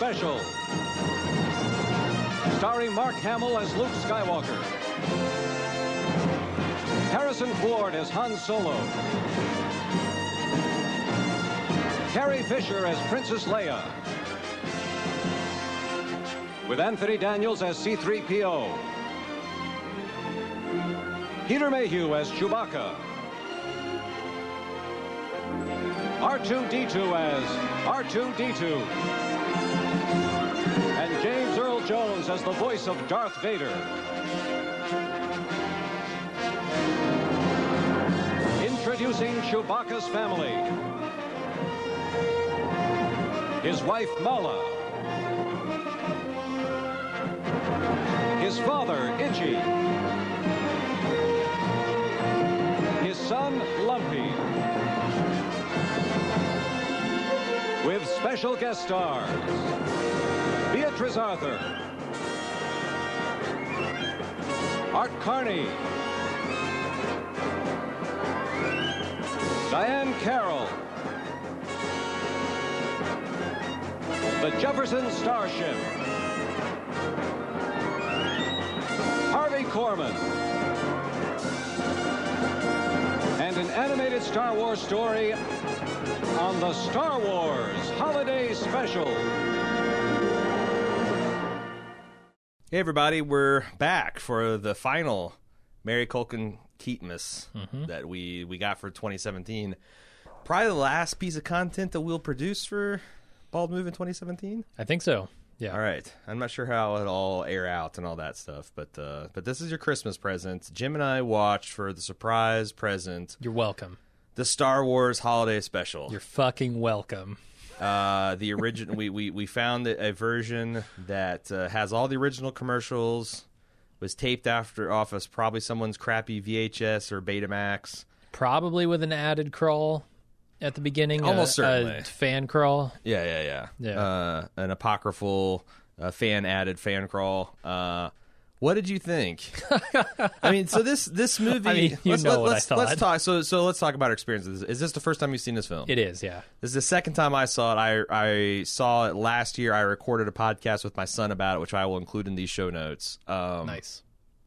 Special. Starring Mark Hamill as Luke Skywalker. Harrison Ford as Han Solo. Carrie Fisher as Princess Leia. With Anthony Daniels as C-3PO. Peter Mayhew as Chewbacca. R2-D2 as R2-D2. And James Earl Jones as the voice of Darth Vader. Introducing Chewbacca's family. His wife, Mala. His father, Itchy. His son, Lumpy. With special guest stars, Beatrice Arthur, Art Carney, Diane Carroll, the Jefferson Starship, Harvey Korman, and an animated Star Wars story on the Star Wars Holiday Special. Hey everybody, we're back for the final Mary Culkin Keatmas that we got for 2017. Probably the last piece of content that we'll produce for Bald Move in 2017. I think so. Yeah. All right. I'm not sure how it'll all air out and all that stuff, but this is your Christmas present. Jim and I watched for the surprise present. You're welcome. The Star Wars Holiday Special. You're fucking welcome. The original. we found a version that has all the original commercials. Was taped off of probably someone's crappy VHS or Betamax. Probably with an added crawl at the beginning. Almost certainly. A fan crawl. Yeah. An apocryphal fan-added fan crawl. What did you think? I mean, so this movie. I mean, what I thought. Let's talk. So let's talk about our experiences. Is this the first time you've seen this film? It is, yeah. This is the second time I saw it. I saw it last year. I recorded a podcast with my son about it, which I will include in these show notes. Nice.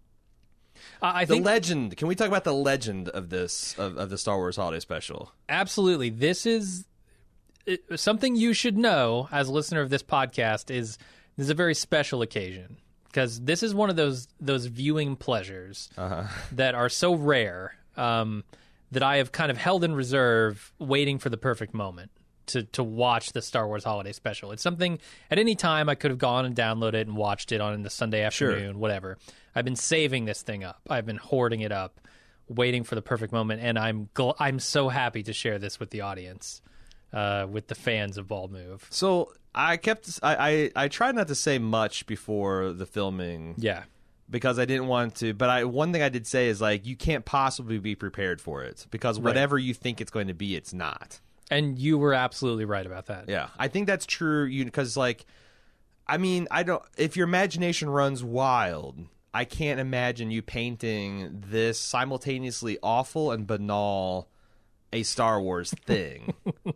I think legend. Can we talk about the legend of this of the Star Wars Holiday Special? Absolutely. This is something you should know as a listener of this podcast. This is a very special occasion. Because this is one of those viewing pleasures that are so rare that I have kind of held in reserve, waiting for the perfect moment to watch the Star Wars Holiday Special. It's something at any time I could have gone and downloaded it and watched it on the Sunday afternoon, whatever. I've been saving this thing up. I've been hoarding it up, waiting for the perfect moment, and I'm so happy to share this with the audience, with the fans of Bald Move. So I tried not to say much before the filming. Yeah. Because I didn't want to, but one thing I did say is, like, you can't possibly be prepared for it, because whatever you think it's going to be, it's not. And you were absolutely right about that. Yeah, I think that's true. Because, like, I mean, if your imagination runs wild, I can't imagine you painting this simultaneously awful and banal a Star Wars thing.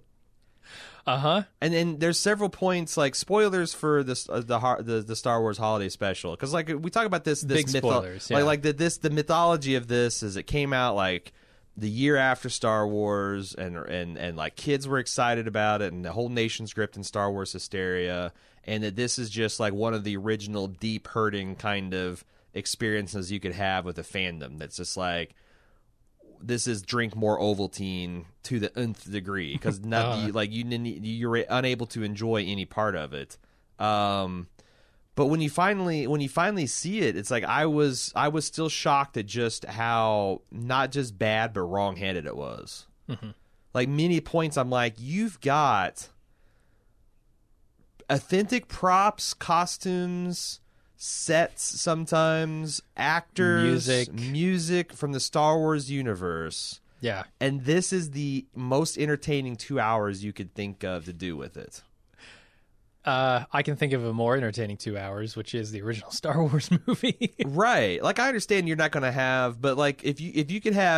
And then there's several points, like spoilers for this the Star Wars Holiday Special, because like we talk about this big spoilers, yeah. the mythology of this is it came out like the year after Star Wars, and like kids were excited about it, and the whole nation's gripped in Star Wars hysteria, and that this is just like one of the original deep hurting kind of experiences you could have with a fandom. That's just like, this is drink more Ovaltine to the nth degree, because you're unable to enjoy any part of it. But when you finally see it, it's like I was still shocked at just how not just bad but wrong-headed it was. Like many points, I'm like, you've got authentic props, costumes, sets, sometimes actors, music from the Star Wars universe. Yeah. And this is the most entertaining 2 hours you could think of to do with it. I can think of a more entertaining 2 hours, which is the original Star Wars movie. Right. Like, I understand you're not going to have, but like if you could have,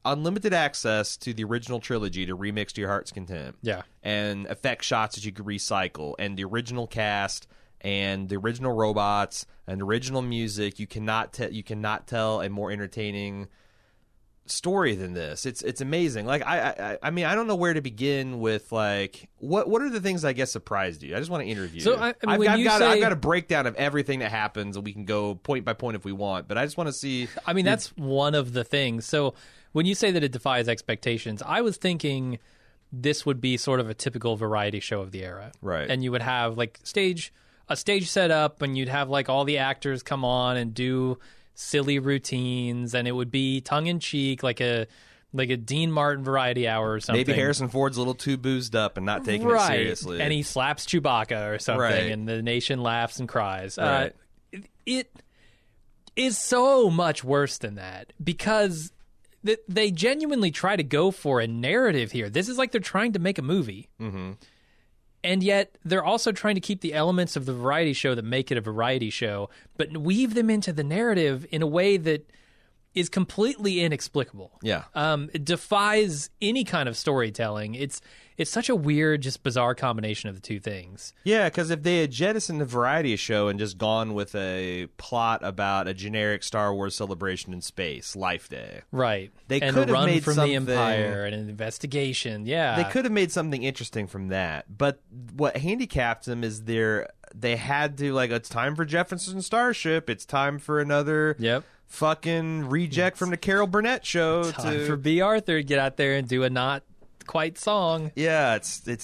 unlimited access to the original trilogy to remix to your heart's content. Yeah. And effect shots that you could recycle, and the original cast, and the original robots, and original music. You cannot tell a more entertaining story than this. It's amazing. Like I mean, I don't know where to begin with. Like, what are the things I guess surprised you? I just want to interview. So I've got a breakdown of everything that happens, and we can go point by point if we want. But I just want to see. I mean, that's one of the things. So when you say that it defies expectations, I was thinking this would be sort of a typical variety show of the era, right? And you would have like a stage set up, and you'd have like all the actors come on and do silly routines, and it would be tongue-in-cheek, like a Dean Martin variety hour or something. Maybe Harrison Ford's a little too boozed up and not taking it seriously. And he slaps Chewbacca or something, right. And the nation laughs and cries. Right. It is so much worse than that, because they genuinely try to go for a narrative here. This is like they're trying to make a movie. Mm-hmm. And yet they're also trying to keep the elements of the variety show that make it a variety show, but weave them into the narrative in a way that is completely inexplicable. Yeah. It defies any kind of storytelling. It's such a weird, just bizarre combination of the two things. Yeah, because if they had jettisoned the variety show and just gone with a plot about a generic Star Wars celebration in space, Life Day. Right. They and could a have run made from something, the Empire and an investigation. Yeah. They could have made something interesting from that. But what handicapped them is they had to, like, it's time for Jefferson Starship. It's time for another fucking reject from the Carol Burnett show. Time for B. Arthur to get out there and do a not quite song. Yeah,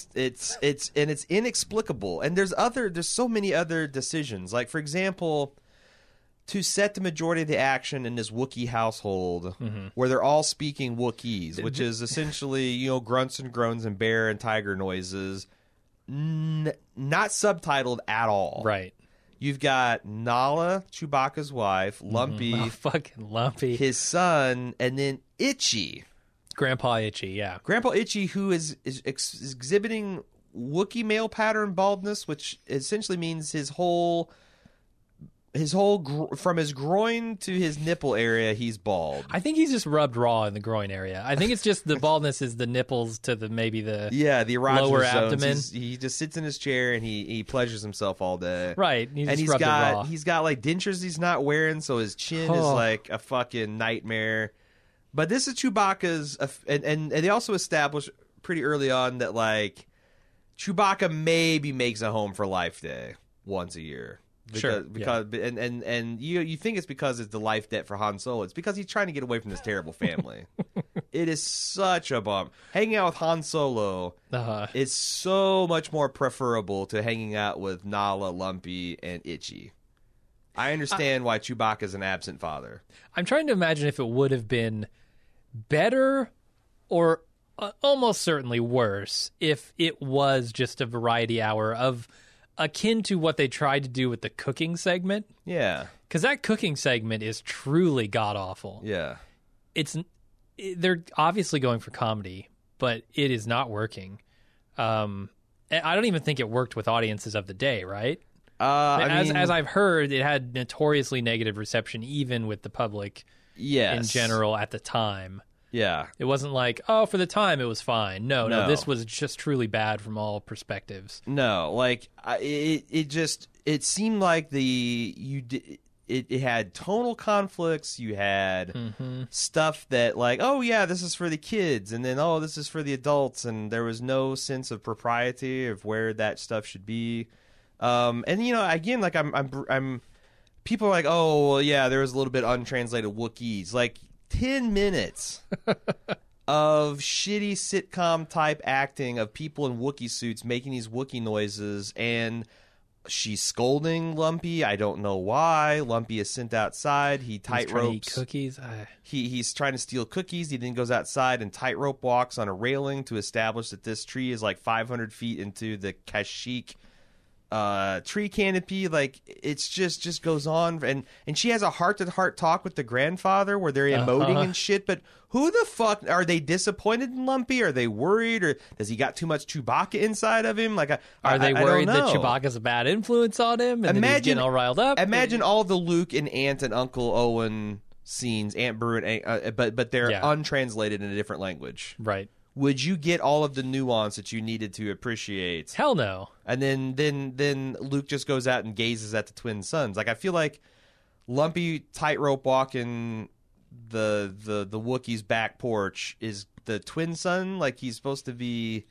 it's inexplicable. And there's so many other decisions. Like, for example, to set the majority of the action in this Wookiee household, where they're all speaking Wookiees, which is essentially, grunts and groans and bear and tiger noises, not subtitled at all. Right. You've got Nala, Chewbacca's wife, Lumpy, fucking Lumpy, his son, and then Itchy. Grandpa Itchy, yeah. Grandpa Itchy, who is exhibiting Wookiee male pattern baldness, which essentially means his whole from his groin to his nipple area, he's bald. I think he's just rubbed raw in the groin area. I think it's just the baldness is the nipples to the erogenous zones. lower abdomen. He just sits in his chair and he pleasures himself all day. Right, he's got like dentures he's not wearing, so his chin is like a fucking nightmare. But this is Chewbacca's, and they also established pretty early on that like Chewbacca maybe makes a home for Life Day once a year. Because you think it's because it's the life debt for Han Solo. It's because he's trying to get away from this terrible family. It is such a bum. Hanging out with Han Solo is so much more preferable to hanging out with Nala, Lumpy, and Itchy. I understand why Chewbacca's an absent father. I'm trying to imagine if it would have been better or almost certainly worse if it was just a variety hour of akin to what they tried to do with the cooking segment. Yeah. Because that cooking segment is truly god-awful. Yeah. They're obviously going for comedy, but it is not working. I don't even think it worked with audiences of the day, right? As I've heard, it had notoriously negative reception, even with the public in general at the time. Yeah. It wasn't like, for the time it was fine. No, this was just truly bad from all perspectives. No, like it seemed like it had tonal conflicts. You had stuff that like, this is for the kids, and then this is for the adults, and there was no sense of propriety of where that stuff should be. And again, like I'm people are like, there was a little bit untranslated Wookiees, like 10 minutes of shitty sitcom type acting of people in Wookiee suits making these Wookiee noises, and she's scolding Lumpy. I don't know why. Lumpy is sent outside. He tightropes cookies. He's trying to steal cookies. He then goes outside and tightrope walks on a railing to establish that this tree is like 500 feet into the Kashyyyk tree canopy. Like, it's just goes on, and she has a heart-to-heart talk with the grandfather where they're emoting and shit. But who the fuck are they? Disappointed in Lumpy? Are they worried, or does he got too much Chewbacca inside of him? Like, are they worried that Chewbacca's a bad influence on him, and that he's getting all riled up? Imagine all the Luke and Aunt and Uncle Owen scenes, Aunt Beru and but they're untranslated in a different language. Right. Would you get all of the nuance that you needed to appreciate? Hell no. And then Luke just goes out and gazes at the twin suns. Like, I feel like Lumpy tightrope walking the Wookiee's back porch is the twin sun. Like, he's supposed to be.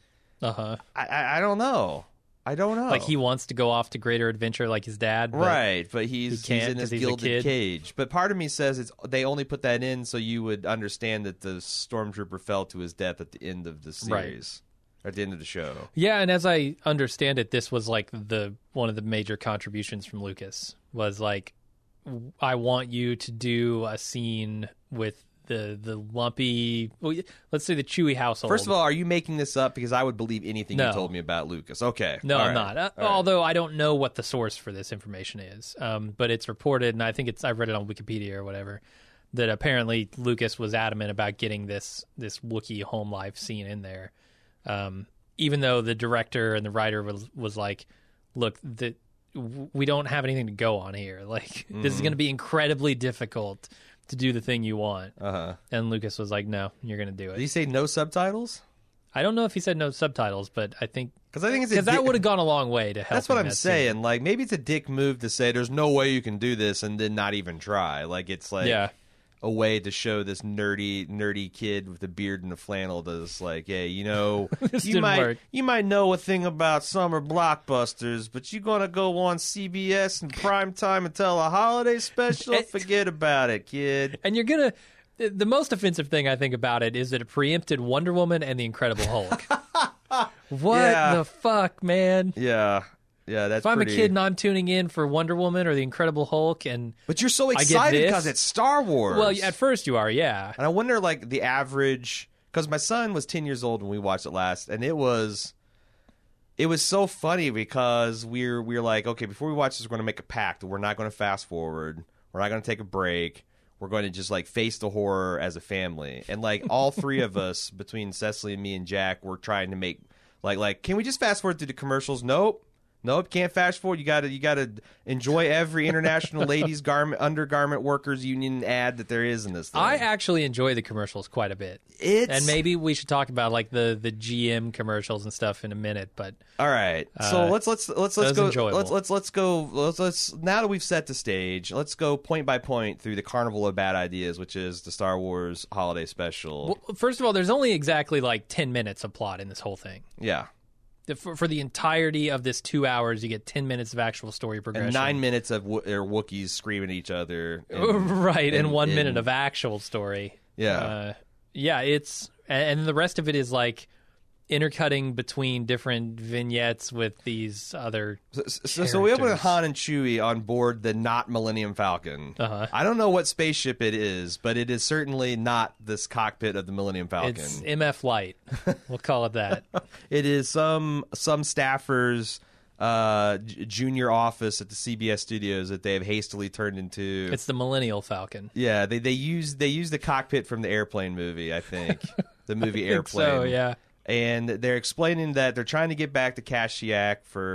I don't know. Like, he wants to go off to greater adventure like his dad. But right, but he's in his gilded cage. But part of me says they only put that in so you would understand that the stormtrooper fell to his death at the end of the series. Right. At the end of the show. Yeah, and as I understand it, this was like one of the major contributions from Lucas was like, I want you to do a scene with the Lumpy, let's say the Chewie household. First of all, are you making this up? Because I would believe anything you told me about Lucas. Okay. No, I'm not. Although I don't know what the source for this information is. But it's reported, and I think I read it on Wikipedia or whatever, that apparently Lucas was adamant about getting this Wookiee home life scene in there. Even though the director and the writer was like, look, we don't have anything to go on here. Like, this is going to be incredibly difficult to do the thing you want. And Lucas was like, no, you're going to do it. Did he say no subtitles? I don't know if he said no subtitles, but I think because that would have gone a long way to help. That's what I'm saying. Scene. Like, maybe it's a dick move to say there's no way you can do this and then not even try. Like, it's like a way to show this nerdy kid with a beard and a flannel that's like, hey, you know, you might know a thing about summer blockbusters, but you're gonna go on CBS in prime time and tell a holiday special? Forget about it, kid. And you're gonna. The most offensive thing I think about it is that it preempted Wonder Woman and the Incredible Hulk. What the fuck, man? Yeah. Yeah, that's. If I'm a kid and I'm tuning in for Wonder Woman or the Incredible Hulk, but you're so excited because it's Star Wars. Well, at first you are, yeah. And I wonder, like, the average, because my son was 10 years old when we watched it last, and it was so funny because we're like, okay, before we watch this, we're going to make a pact. We're not going to fast forward. We're not going to take a break. We're going to just, like, face the horror as a family. And, like, all three of us, between Cecily and me and Jack, were trying to make, like, can we just fast forward through the commercials? Nope, can't fast forward. You gotta enjoy every international ladies undergarment workers union ad that there is in this thing. I actually enjoy the commercials quite a bit. And maybe we should talk about like the GM commercials and stuff in a minute. But all right, so let's go. Enjoyable. Let's go. Let's now that we've set the stage, let's go point by point through the Carnival of Bad Ideas, which is the Star Wars Holiday Special. Well, first of all, there's only exactly like 10 minutes of plot in this whole thing. Yeah. For the entirety of this 2 hours, you get 10 minutes of actual story progression. And 9 minutes of Wookiees screaming at each other. And 1 minute of actual story. Yeah. It's... And the rest of it is like intercutting between different vignettes with these other So we open with Han and Chewie on board the not Millennium Falcon. I don't know what spaceship it is, but it is certainly not this cockpit of the Millennium Falcon. It's MF Light. We'll call it that. It is some staffer's junior office at the CBS studios that they have hastily turned into. It's the Millennial Falcon. Yeah, they use the cockpit from the Airplane movie, I think. The movie Airplane. So, yeah. And they're explaining that they're trying to get back to Kashyyyk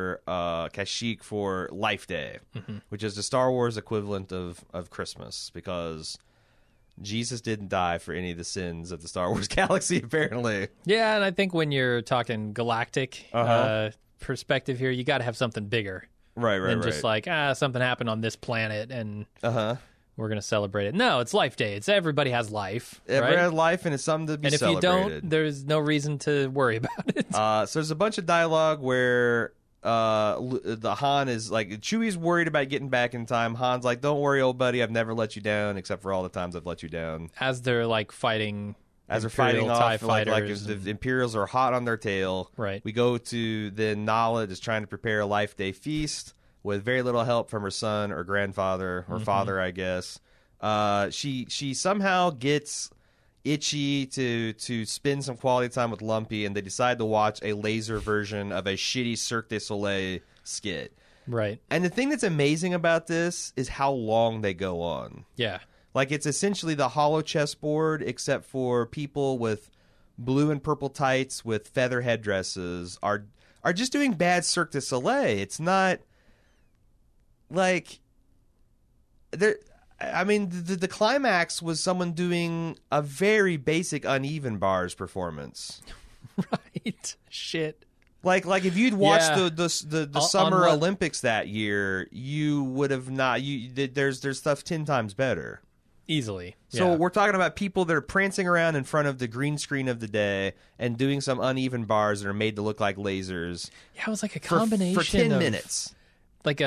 for Life Day, which is the Star Wars equivalent of Christmas, because Jesus didn't die for any of the sins of the Star Wars galaxy, apparently. Yeah, and I think when you're talking galactic perspective here, you got to have something bigger. Right. Than just like, something happened on this planet, and... we're going to celebrate it. No, it's Life Day. It's everybody has life. Everybody has life, and it's something to be celebrated. And if you don't, there's no reason to worry about it. So there's a bunch of dialogue where the Han is like, Chewie's worried about getting back in time. Han's like, don't worry, old buddy. I've never let you down, except for all the times I've let you down. As they're like fighting... As they're fighting off, like the Imperials are hot on their tail. Right. We go to then Nala is trying to prepare a Life Day feast with very little help from her son or grandfather or father, I guess. She somehow gets itchy to spend some quality time with Lumpy, and they decide to watch a laser version of a shitty Cirque du Soleil skit. Right. And the thing that's amazing about this is how long they go on. Yeah. Like, it's essentially the hollow chessboard, except for people with blue and purple tights with feather headdresses are just doing bad Cirque du Soleil. It's not... Like, I mean, the climax was someone doing a very basic uneven bars performance. Right. Shit. Like if you'd watched Yeah. the Summer Olympics that year, you would have not. There's stuff 10 times better. Easily. So Yeah. we're talking about people that are prancing around in front of the green screen of the day and doing some uneven bars that are made to look like lasers Yeah, it was like a for combination 10 of minutes. like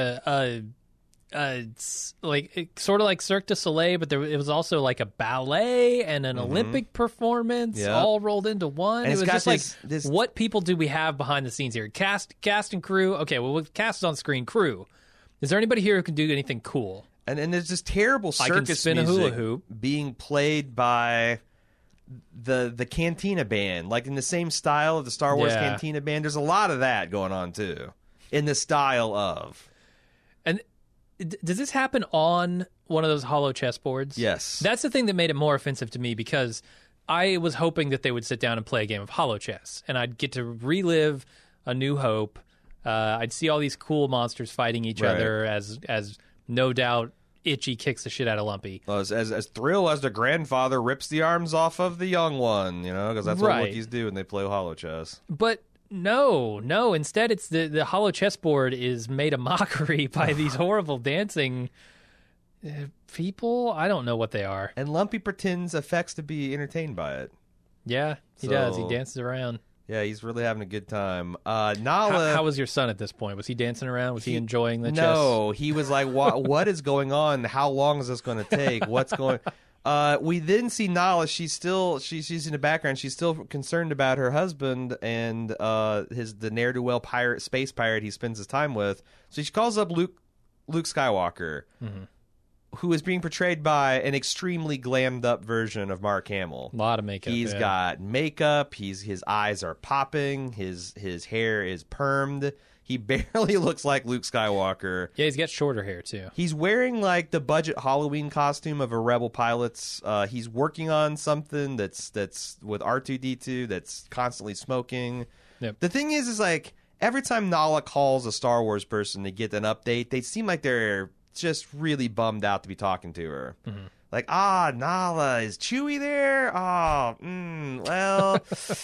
sort of like Cirque du Soleil, but it was also like a ballet and an Olympic performance Yep. all rolled into one. And It it's was got just this- like, what people do we have behind the scenes here? Cast and crew. Okay, well, with cast on screen crew. Is there anybody here who can do anything cool? And there's this terrible I can circus spin a music hula hoop. being played by the Cantina Band, like in the same style of the Star Wars Yeah. Cantina Band. There's a lot of that going on too, in the style of. And does this happen on one of those hollow chessboards? Yes. That's the thing that made it more offensive to me, because I was hoping that they would sit down and play a game of hollow chess, and I'd get to relive A New Hope. I'd see all these cool monsters fighting each Right. other as no doubt Itchy kicks the shit out of Lumpy. Well, as thrilled as the grandfather rips the arms off of the young one, because that's what Right. Wookiees do when they play hollow chess. But no. Instead, it's the hollow chessboard is made a mockery by these horrible dancing people. I don't know what they are. And Lumpy pretends effects to be entertained by it. Yeah, he does. He So- dances around. Yeah, he's really having a good time. Nala, How was your son at this point? Was he dancing around? Was he enjoying the chess? No, he was like, what is going on? How long is this going to take? What's going we then see Nala. She's in the background. She's still concerned about her husband and the ne'er-do-well space pirate he spends his time with. So she calls up Luke Skywalker, who is being portrayed by an extremely glammed up version of Mark Hamill. A lot of makeup. He's yeah. got makeup. His eyes are popping. His hair is permed. He barely looks like Luke Skywalker. Yeah, he's got shorter hair too. He's wearing like the budget Halloween costume of a Rebel pilot's. He's working on something that's with R2-D2 that's constantly smoking. Yep. The thing is like every time Nala calls a Star Wars person to get an update, they seem like they're just really bummed out to be talking to her. Mm-hmm. Like, Nala, is Chewie there? Well,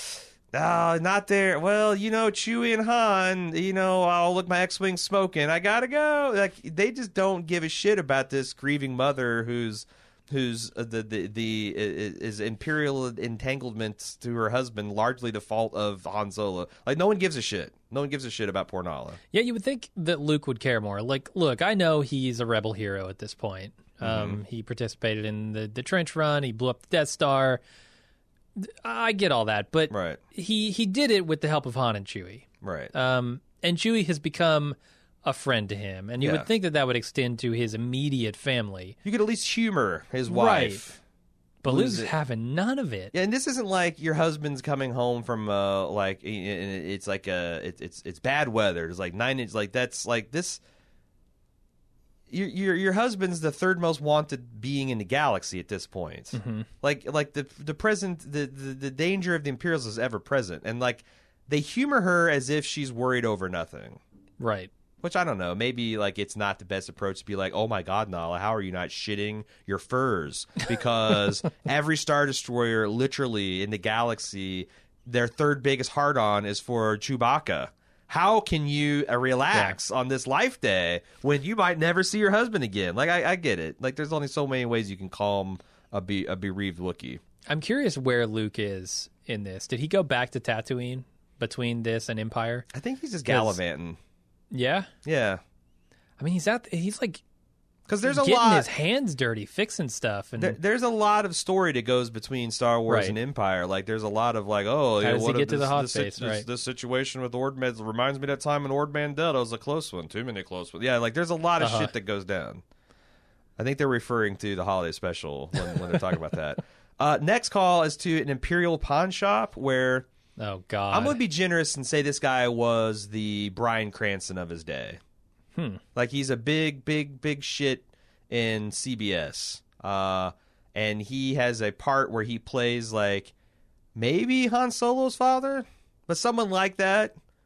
not there. Well, Chewie and Han, I'll look, my X-Wing smoking. I gotta go. Like, they just don't give a shit about this grieving mother who's is imperial entanglements to her husband largely the fault of Han Solo. Like, no one gives a shit. No one gives a shit about poor Nala. Yeah, you would think that Luke would care more. Like, look, I know he's a rebel hero at this point. He participated in the trench run. He blew up the Death Star. I get all that, but Right. he did it with the help of Han and Chewie. Right. And Chewie has become a friend to him, and you Yeah. would think that would extend to his immediate family. You could at least humor his Right. wife. But Lose Luke's it. having none of it. Yeah, and this isn't like your husband's coming home from like it's like it's bad weather. It's like 9 inches. Like that's like this. Your husband's the third most wanted being in the galaxy at this point. Mm-hmm. Like the present the danger of the Imperials is ever present, and like they humor her as if she's worried over nothing. Right. Which I don't know. Maybe like it's not the best approach to be like, oh my God, Nala, how are you not shitting your furs? Because every Star Destroyer, literally in the galaxy, their third biggest hard-on is for Chewbacca. How can you relax on this life day when you might never see your husband again? Like I get it. Like there's only so many ways you can calm a bereaved Wookiee. I'm curious where Luke is in this. Did he go back to Tatooine between this and Empire? I think he's just 'Cause- gallivanting. Yeah. Yeah. I mean, he's like Because there's a getting lot. his hands dirty, fixing stuff, and There's a lot of story that goes between Star Wars Right. and Empire. Like, there's a lot of like, oh, How does he what get if to the this- hot this, face, this, right. this situation with Ord Mantell reminds me of that time in Ord Mantell. It was a close one. Too many close ones. Yeah, like there's a lot of shit that goes down. I think they're referring to the holiday special when they're talking about that. Next call is to an Imperial pawn shop where oh god, I'm going to be generous and say this guy was the Bryan Cranston of his day. Like he's a big shit in CBS. And he has a part where he plays like maybe Han Solo's father, but someone like that.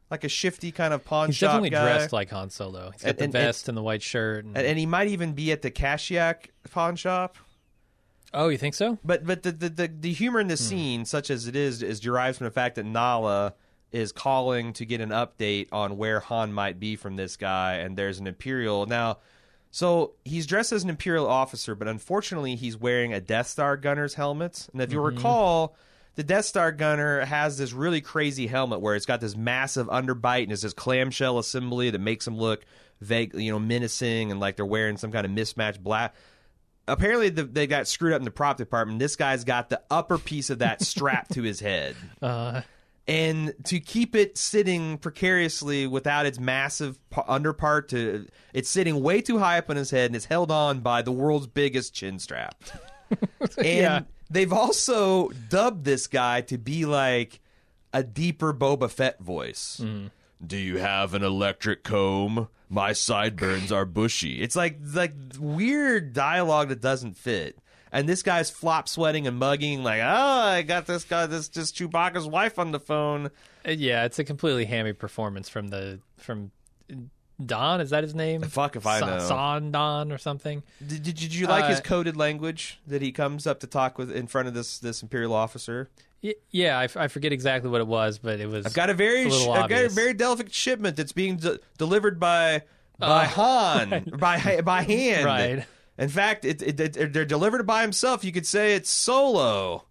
like a shifty kind of pawn He's shop definitely guy. dressed like Han Solo. He's got the vest and the white shirt. And he might even be at the Kashyyyk pawn shop. Oh, you think so? But the humor in this scene, such as it is derives from the fact that Nala is calling to get an update on where Han might be from this guy, and there's an Imperial. Now, so he's dressed as an Imperial officer, but unfortunately he's wearing a Death Star gunner's helmet. And if you recall, the Death Star gunner has this really crazy helmet where it's got this massive underbite and it's this clamshell assembly that makes him look vague, menacing, and like they're wearing some kind of mismatched black. Apparently, they got screwed up in the prop department. This guy's got the upper piece of that strapped to his head. And to keep it sitting precariously without its massive underpart, it's sitting way too high up on his head, and it's held on by the world's biggest chin strap. And they've also dubbed this guy to be like a deeper Boba Fett voice. Do you have an electric comb? My sideburns are bushy. It's like weird dialogue that doesn't fit. And this guy's flop sweating and mugging like, I got this guy, this just Chewbacca's wife on the phone. Yeah, it's a completely hammy performance from Don. Is that his name? Fuck if I know. Son Don or something. Did you like his coded language that he comes up to talk with in front of this Imperial officer? Yeah, I forget exactly what it was, but it was. I've got a very delicate shipment that's being delivered by Han right. by hand. Right. In fact, they're delivered by himself. You could say it's Solo.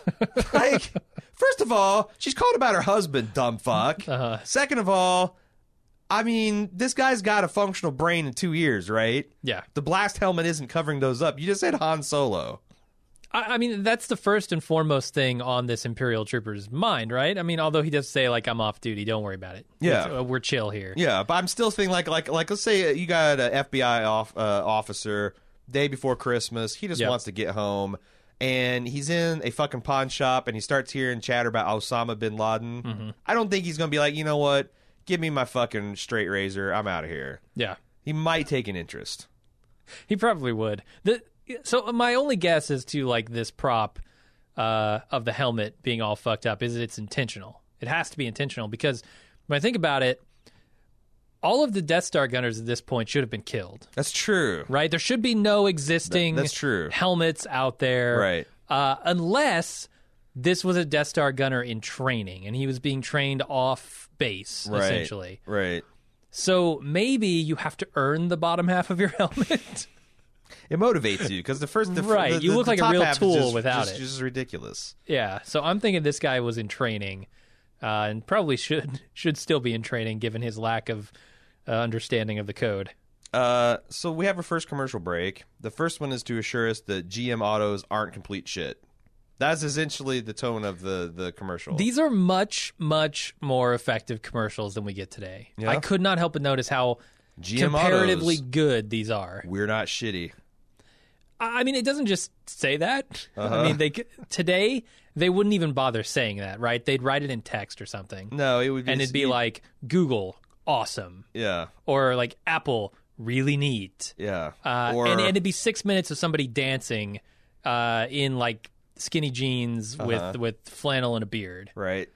Like, first of all, she's called about her husband, dumb fuck. Second of all, I mean, this guy's got a functional brain in 2 ears, right? Yeah. The blast helmet isn't covering those up. You just said Han Solo. I mean, that's the first and foremost thing on this Imperial Trooper's mind, right? I mean, although he does say, like, I'm off duty, don't worry about it. Yeah. We're chill here. Yeah, but I'm still thinking, like let's say you got an FBI officer, day before Christmas, he just wants to get home, and he's in a fucking pawn shop, and he starts hearing chatter about Osama bin Laden. I don't think he's going to be like, you know what, give me my fucking straight razor, I'm out of here. Yeah. He might take an interest. He probably would. So my only guess as to like this prop of the helmet being all fucked up is that it's intentional. It has to be intentional because when I think about it, all of the Death Star gunners at this point should have been killed. That's true. Right? There should be no existing that's true. helmets out there. Right. Unless this was a Death Star gunner in training and he was being trained off base, essentially. Right. So maybe you have to earn the bottom half of your helmet. It motivates you because you look like a real tool without it. It's just ridiculous. Yeah, so I'm thinking this guy was in training, and probably should still be in training given his lack of understanding of the code. So we have our first commercial break. The first one is to assure us that GM autos aren't complete shit. That's essentially the tone of the commercial. These are much, much more effective commercials than we get today. Yeah? I could not help but notice how GM comparatively autos, good these are. We're not shitty. I mean, it doesn't just say that. I mean, today they wouldn't even bother saying that, right? They'd write it in text or something. No, it would be, and it'd be like Google, awesome. Yeah. Or like Apple, really neat. Yeah. And it'd be 6 minutes of somebody dancing in like skinny jeans with flannel and a beard. Right.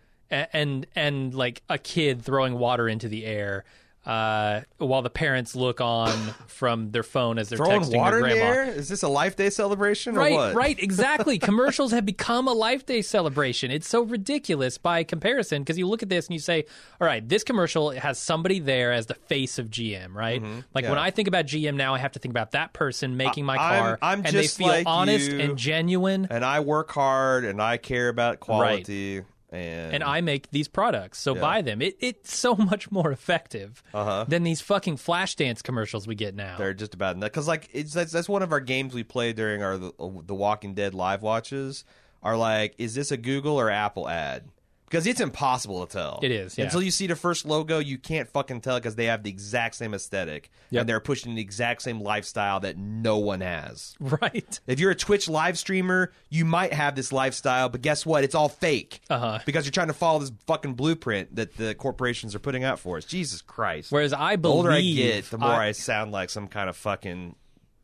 And like a kid throwing water into the air. While the parents look on from their phone as they're throwing texting water their grandma. in the air? Is this a Life Day celebration or what? Right, exactly. Commercials have become a Life Day celebration. It's so ridiculous by comparison because you look at this and you say, all right, this commercial has somebody there as the face of GM, right? When I think about GM now, I have to think about that person making my car I'm and just they feel like honest you, and genuine. And I work hard and I care about quality. Right. And I make these products, so buy them. It's so much more effective than these fucking Flashdance commercials we get now. They're just about because like that's one of our games we play during our the Walking Dead live watches. Are like, is this a Google or Apple ad? Because it's impossible to tell. It is, yeah. Until you see the first logo, you can't fucking tell because they have the exact same aesthetic. Yep. And they're pushing the exact same lifestyle that no one has. Right. If you're a Twitch live streamer, you might have this lifestyle, but guess what? It's all fake. Because you're trying to follow this fucking blueprint that the corporations are putting out for us. Jesus Christ. Whereas I believe... The older I get, the more I sound like some kind of fucking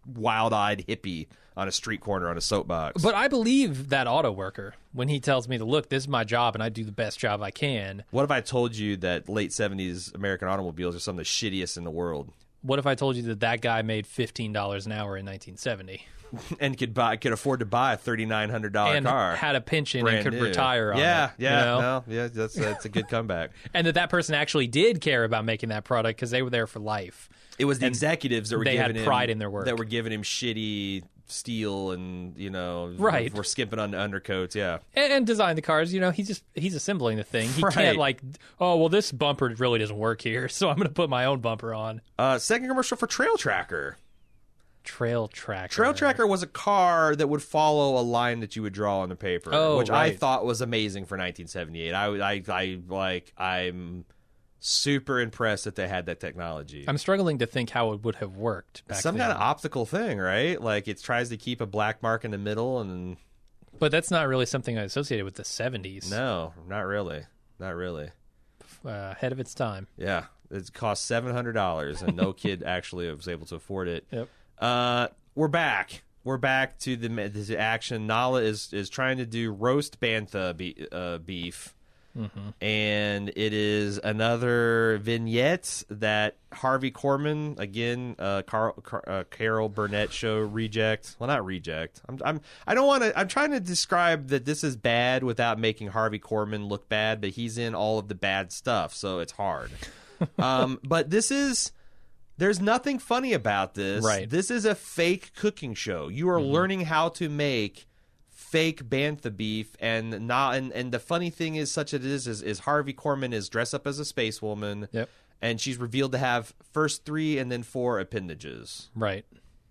wild-eyed hippie on a street corner on a soapbox. But I believe that auto worker when he tells me to look, this is my job and I do the best job I can. What if I told you that late 70s American automobiles are some of the shittiest in the world? What if I told you that guy made $15 an hour in 1970 and could afford to buy a $3,900 and car, had a pension brand and could new. retire on yeah, it? Yeah, you know? no, yeah, that's a good comeback. And that person actually did care about making that product because they were there for life. It was the executives that were they giving had pride in their work. that were giving him shitty steel and Right. we're skimping on the undercoats. Yeah, And design the cars. He's assembling the thing. He Right. can't like, oh well, this bumper really doesn't work here, so I'm going to put my own bumper on. second commercial for Trail Tracker. Trail Tracker. Trail Tracker was a car that would follow a line that you would draw on the paper, which I right. thought was amazing for 1978. I'm super impressed that they had that technology. I'm struggling to think how it would have worked back Some then. kind of optical thing, right? Like it tries to keep a black mark in the middle, and But that's not really something I associated with the 70s. no, not really. Ahead of its time. Yeah, it cost $700, and no kid actually was able to afford it. Yep. We're back. We're back to the action. Nala is trying to do roast bantha beef, and it is another vignette that Harvey Korman again, Carol Burnett show reject. Well, not reject. I don't want to. I'm trying to describe that this is bad without making Harvey Korman look bad, but he's in all of the bad stuff, so it's hard. But this is. There's nothing funny about this. Right. This is a fake cooking show. You are learning how to make fake bantha beef, and the funny thing is, such as it is Harvey Korman is dressed up as a space woman, Yep. and she's revealed to have first 3 and then 4 appendages. Right.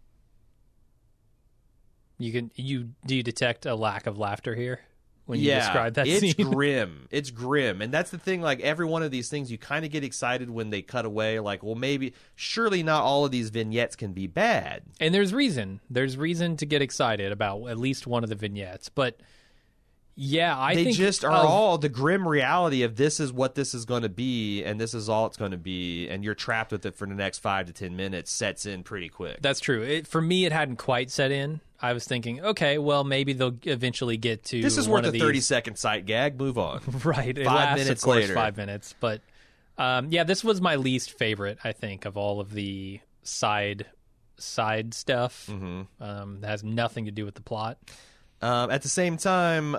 Do you detect a lack of laughter here when you describe that it's scene? grim. It's grim, and that's the thing. Like every one of these things, you kind of get excited when they cut away. Like, well, surely not all of these vignettes can be bad. And there's reason. There's reason to get excited about at least one of the vignettes. But yeah, I They think just are all the grim reality of this is what this is going to be, and this is all it's going to be, and you're trapped with it for the next 5 to 10 minutes. Sets in pretty quick. That's true. For me, it hadn't quite set in. I was thinking, okay, well, maybe they'll eventually get to This is one worth of a these. 30-second sight gag. Move on. Right. It 5 lasts, minutes of course, later. 5 minutes. But yeah, this was my least favorite, I think, of all of the side stuff. That has nothing to do with the plot. At the same time,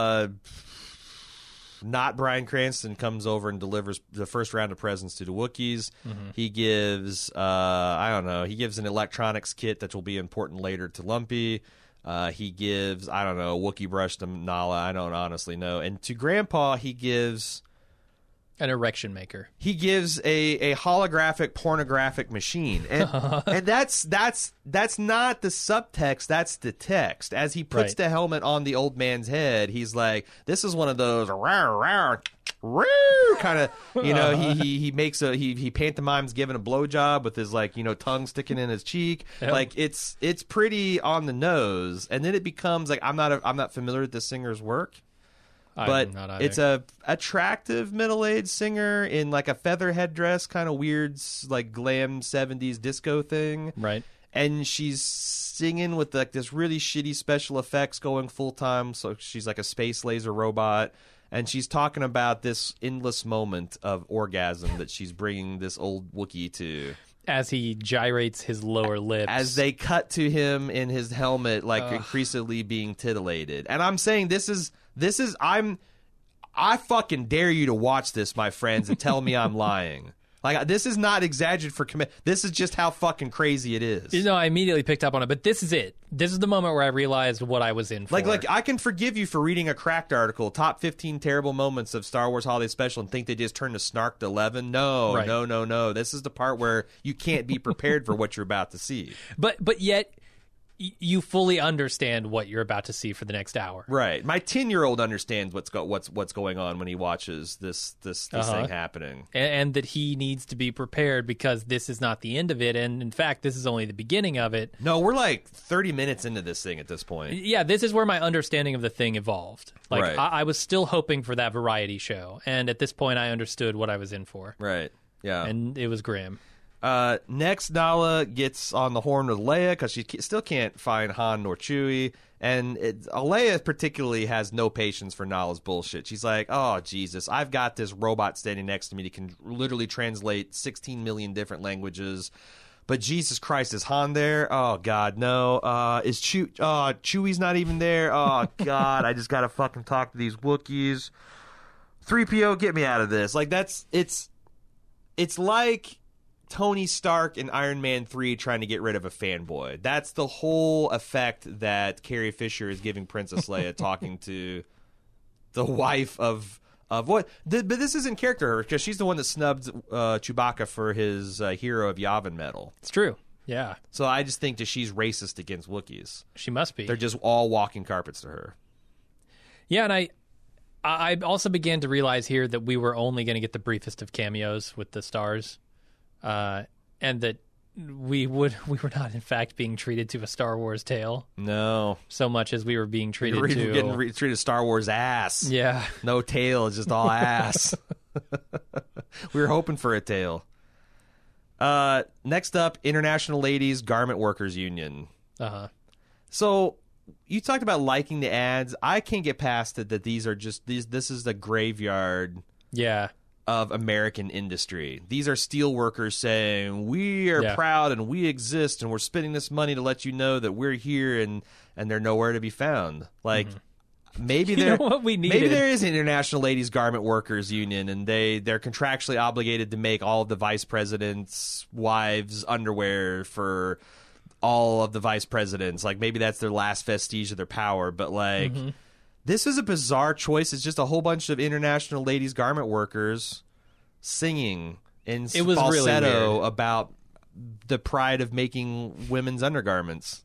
not Bryan Cranston comes over and delivers the first round of presents to the Wookiees. He gives, he gives an electronics kit that will be important later to Lumpy. He gives, a Wookiee brush to Nala. I don't honestly know. And to Grandpa, he gives An erection maker. He gives a holographic pornographic machine, and that's not the subtext. That's the text. As he puts Right. the helmet on the old man's head, he's like, "This is one of those kind of, he makes he pantomimes giving a blowjob with his tongue sticking in his cheek. Yep. Like it's pretty on the nose, and then it becomes like I'm not familiar with this singer's work. But I'm not either. it's a attractive middle-aged singer in like a feather headdress, kind of weird, like glam 70s disco thing. Right. And she's singing with like this really shitty special effects going full time. So she's like a space laser robot. And she's talking about this endless moment of orgasm that she's bringing this old Wookiee to. As he gyrates his lower lips. As they cut to him in his helmet, like increasingly being titillated. And I'm saying I fucking dare you to watch this, my friends, and tell me I'm lying. Like, this is not exaggerated for this is just how fucking crazy it is. I immediately picked up on it, but this is it. This is the moment where I realized what I was in for. Like I can forgive you for reading a Cracked article, top 15 terrible moments of Star Wars Holiday Special, and think they just turned to snark to 11. No, Right. no. This is the part where you can't be prepared for what you're about to see. But yet you fully understand what you're about to see for the next hour. Right. My 10-year-old understands what's going on when he watches this thing happening. And that he needs to be prepared because this is not the end of it. And in fact, this is only the beginning of it. No, we're like 30 minutes into this thing at this point. Yeah, this is where my understanding of the thing evolved. Like, Right. I was still hoping for that variety show. And at this point, I understood what I was in for. Right. Yeah. And it was grim. Next, Nala gets on the horn with Leia because she still can't find Han nor Chewie. And Leia particularly has no patience for Nala's bullshit. She's like, oh, Jesus, I've got this robot standing next to me that can literally translate 16 million different languages. But Jesus Christ, is Han there? Oh, God, no. Is Chewie's not even there? Oh, God, I just got to fucking talk to these Wookiees. 3PO, get me out of this. Like, it's like Tony Stark in Iron Man 3 trying to get rid of a fanboy. That's the whole effect that Carrie Fisher is giving Princess Leia talking to the wife of what? But this isn't character because she's the one that snubbed Chewbacca for his Hero of Yavin medal. It's true. Yeah. So I just think that she's racist against Wookiees. She must be. They're just all walking carpets to her. Yeah, and I also began to realize here that we were only going to get the briefest of cameos with the stars. And that we were not, in fact, being treated to a Star Wars tale. No. So much as we were being treated to... getting treated Star Wars ass. Yeah. No tail, it's just all ass. We were hoping for a tail. Next up, International Ladies Garment Workers Union. Uh-huh. So... you talked about liking the ads. I can't get past it that these are just... This is the graveyard... Yeah. Of American industry. These are steel workers saying, we are proud and we exist and we're spending this money to let you know that we're here, and they're nowhere to be found. Like, maybe you know what we needed? Maybe there is an International Ladies Garment Workers Union and they're contractually obligated to make all of the vice presidents' wives' underwear for all of the vice presidents. Like, maybe that's their last vestige of their power, but like... This is a bizarre choice. It's just a whole bunch of International Ladies Garment Workers singing in falsetto about the pride of making women's undergarments.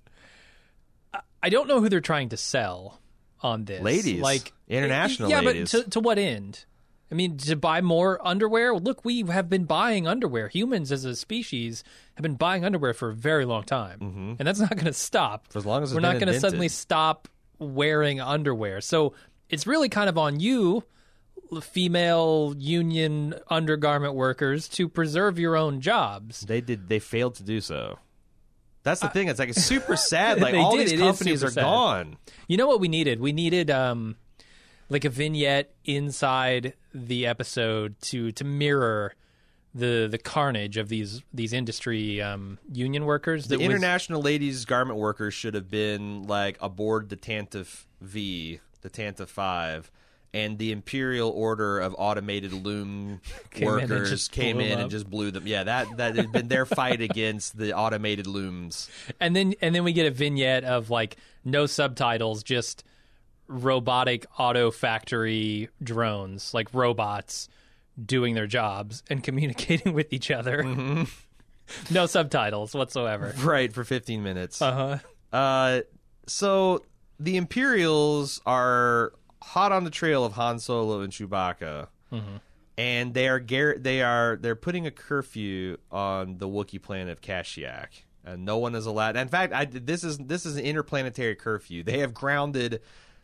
I don't know who they're trying to sell on this. Ladies. Like, international ladies. Yeah, but to what end? I mean, to buy more underwear? Look, we have been buying underwear. Humans as a species have been buying underwear for a very long time. And that's not going to stop. For as long as we're not going to suddenly stop wearing underwear. So it's really kind of on you, female union undergarment workers, to preserve your own jobs. They failed to do so. That's the thing. It's like, it's super sad. Like, all these It companies are sad. gone. You know what we needed? We needed like a vignette inside the episode to mirror the carnage of these industry union workers. The International Ladies Garment Workers should have been like aboard the Tantive V, the Tantive 5, and the Imperial Order of Automated Loom Workers came in and just blew them. Yeah, that had been their fight against the automated looms. And then we get a vignette of like no subtitles, just robotic auto factory drones, like robots doing their jobs and communicating with each other. No subtitles whatsoever. Right, for 15 minutes. Uh-huh. So the Imperials are hot on the trail of Han Solo and Chewbacca. And they're putting a curfew on the Wookiee planet of Kashyyyk. And no one is allowed. In fact, this is an interplanetary curfew. They have grounded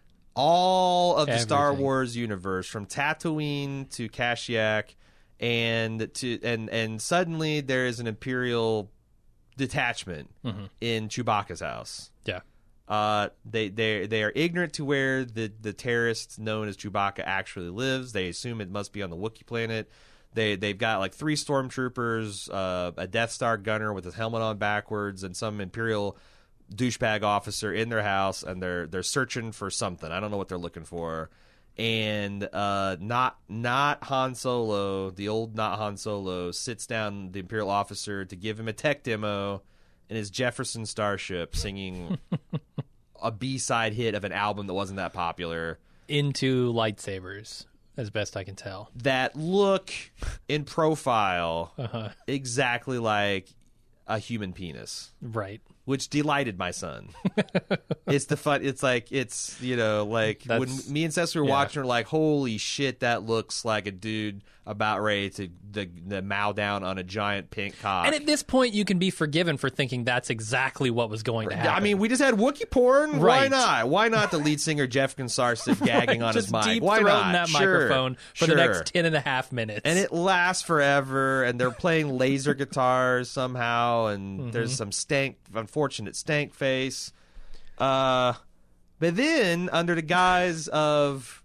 all of the Star Wars universe from Tatooine to Kashyyyk, and suddenly there is an Imperial detachment in Chewbacca's house. Yeah. They are ignorant to where the terrorists known as Chewbacca actually lives. They assume it must be on the Wookiee planet. They've got like 3 stormtroopers, a Death Star gunner with his helmet on backwards, and some Imperial douchebag officer in their house, and they're searching for something. I don't know what they're looking for. And not Han Solo, the old not Han Solo, sits down the Imperial officer to give him a tech demo in his Jefferson Starship, singing a B-side hit of an album that wasn't that popular. Into lightsabers, as best I can tell. That look in profile exactly like a human penis. Right. which delighted my son. It's the fun. It's like, it's, you know, like when me and Cecily were watching, we're like, holy shit, that looks like a dude about ready to the mow down on a giant pink cock. And at this point, you can be forgiven for thinking that's exactly what was going to happen. I mean, we just had Wookiee porn. Right. Why not? Why not the lead singer Jeff Kansarsit gagging on his mic? Deep Why not? that microphone for the next 10 and a half minutes. And it lasts forever, and they're playing laser guitars somehow, and there's some unfortunate stank face. But then, under the guise of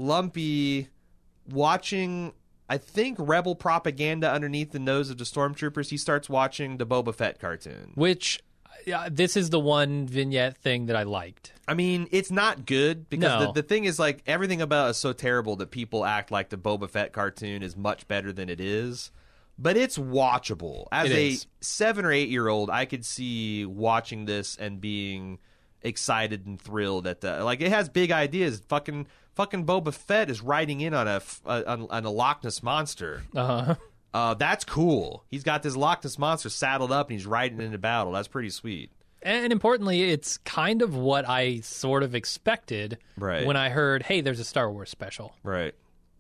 Lumpy watching, I think, rebel propaganda underneath the nose of the stormtroopers, he starts watching the Boba Fett cartoon. Which, this is the one vignette thing that I liked. I mean, it's not good because No. the thing is, like, everything about it is so terrible that people act like the Boba Fett cartoon is much better than it is. But it's watchable. As It a is. 7 or 8 year old, I could see watching this and being excited and thrilled at the, like, it has big ideas. Fucking Boba Fett is riding in on a Loch Ness monster. That's cool. He's got this Loch Ness monster saddled up and he's riding into battle. That's pretty sweet. And importantly, it's kind of what I sort of expected Right. when I heard, hey, there's a Star Wars special. Right.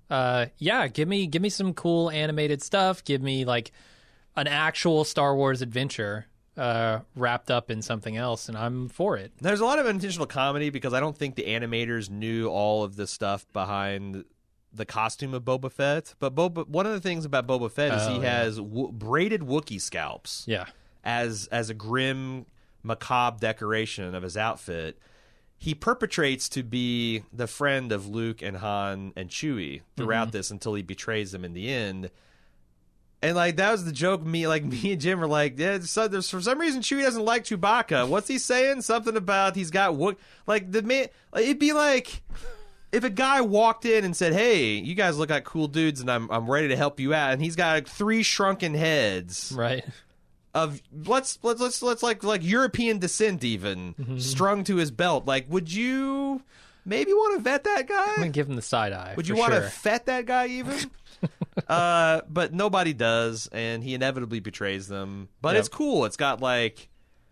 Yeah, give me some cool animated stuff. Give me like an actual Star Wars adventure wrapped up in something else, and I'm for it. There's a lot of intentional comedy because I don't think the animators knew all of the stuff behind the costume of Boba Fett. But one of the things about Boba Fett is he has braided Wookiee scalps. Yeah. As a grim, macabre decoration of his outfit. He perpetrates to be the friend of Luke and Han and Chewie throughout this until he betrays them in the end. And like that was the joke. Me and Jim were like, yeah, so there's, for some reason Chewie doesn't like Chewbacca. What's he saying? Something about he's got like the man. It'd be like if a guy walked in and said, "Hey, you guys look like cool dudes, and I'm ready to help you out," and he's got like 3 shrunken heads, Right. of let's like European descent even strung to his belt. Like, would you maybe want to vet that guy? I'm going to give him the side eye. Would for you want to sure. fet that guy even? But nobody does, and he inevitably betrays them. But Yep. it's cool. It's got like,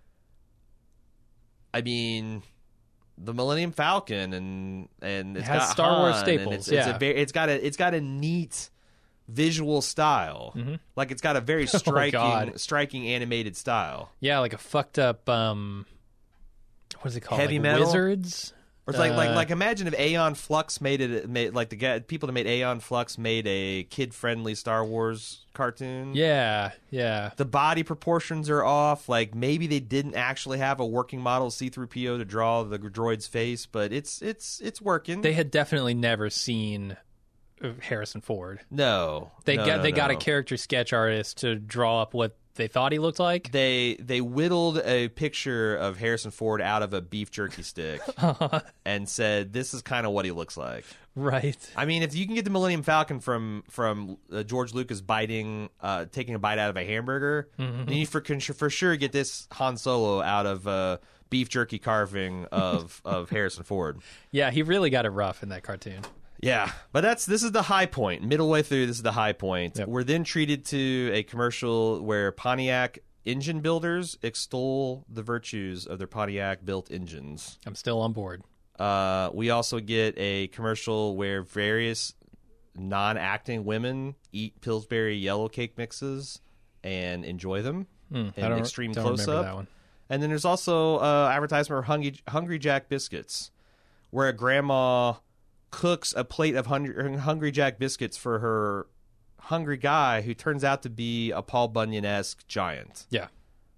I mean, the Millennium Falcon, and it's has got Star Wars Han, staples, and it's got a neat visual style. Like it's got a very striking animated style. Yeah, like a fucked up, what is it called? Heavy like metal? Wizards? Or it's like imagine if Aeon Flux made like the people that made Aeon Flux made a kid-friendly Star Wars cartoon. Yeah, yeah. The body proportions are off. Like maybe they didn't actually have a working model C-3PO to draw the droid's face, but it's working. They had definitely never seen Harrison Ford. No. They No, got no, they got a no. character sketch artist to draw up what they thought he looked like. They whittled a picture of Harrison Ford out of a beef jerky stick and said, "This is kind of what he looks like." Right. I mean, if you can get the Millennium Falcon from George Lucas taking a bite out of a hamburger, then you for sure get this Han Solo out of beef jerky carving of Harrison Ford. Yeah, he really got it rough in that cartoon. Yeah, but this is the high point. Middle way through, this is the high point. Yep. We're then treated to a commercial where Pontiac engine builders extol the virtues of their Pontiac-built engines. I'm still on board. We also get a commercial where various non-acting women eat Pillsbury yellow cake mixes and enjoy them in extreme don't remember close-up. that one. And then there's also advertisement of Hungry Jack biscuits, where a grandma cooks a plate of Hungry Jack biscuits for her hungry guy who turns out to be a Paul Bunyan-esque giant. Yeah.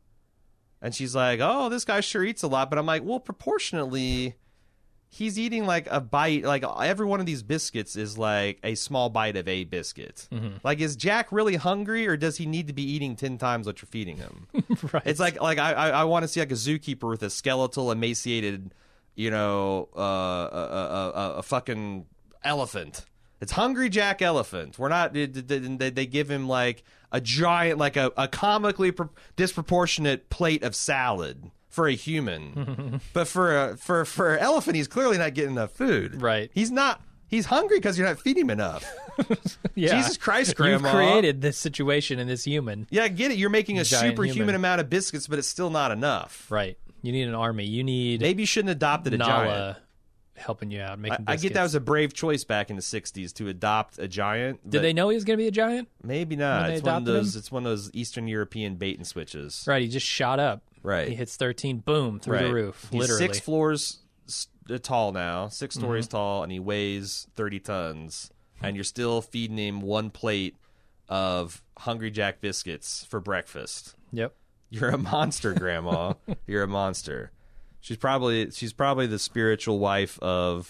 And she's like, "Oh, this guy sure eats a lot." But I'm like, well, proportionately, he's eating like a bite. Like every one of these biscuits is like a small bite of a biscuit. Like, is Jack really hungry, or does he need to be eating 10 times what you're feeding him? Right. It's like I want to see like a zookeeper with a skeletal, emaciated, a fucking elephant. It's Hungry Jack Elephant. We're not. They give him like a giant, like a comically disproportionate plate of salad for a human, but for an elephant, he's clearly not getting enough food. Right. He's not He's hungry because you're not feeding him enough. Yeah. Jesus Christ, Grandma. You've created this situation in this human. Yeah, I get it. You're making a Giant superhuman human. amount of biscuits, but it's still not enough. Right. You need an army. You need Maybe you shouldn't have adopted a Nala giant. helping you out, making I biscuits. get that was a brave choice back in the 60s to adopt a giant. Did but they know he was going to be a giant? Maybe not. when they It's one of adopted those. him? It's one of those Eastern European bait and switches. Right. He just shot up. Right. He hits 13, boom, through the roof. He's Literally. 6 floors tall now, 6 stories tall, and he weighs 30 tons. And you're still feeding him one plate of Hungry Jack biscuits for breakfast. Yep. You're a monster, Grandma. You're a monster. She's probably the spiritual wife of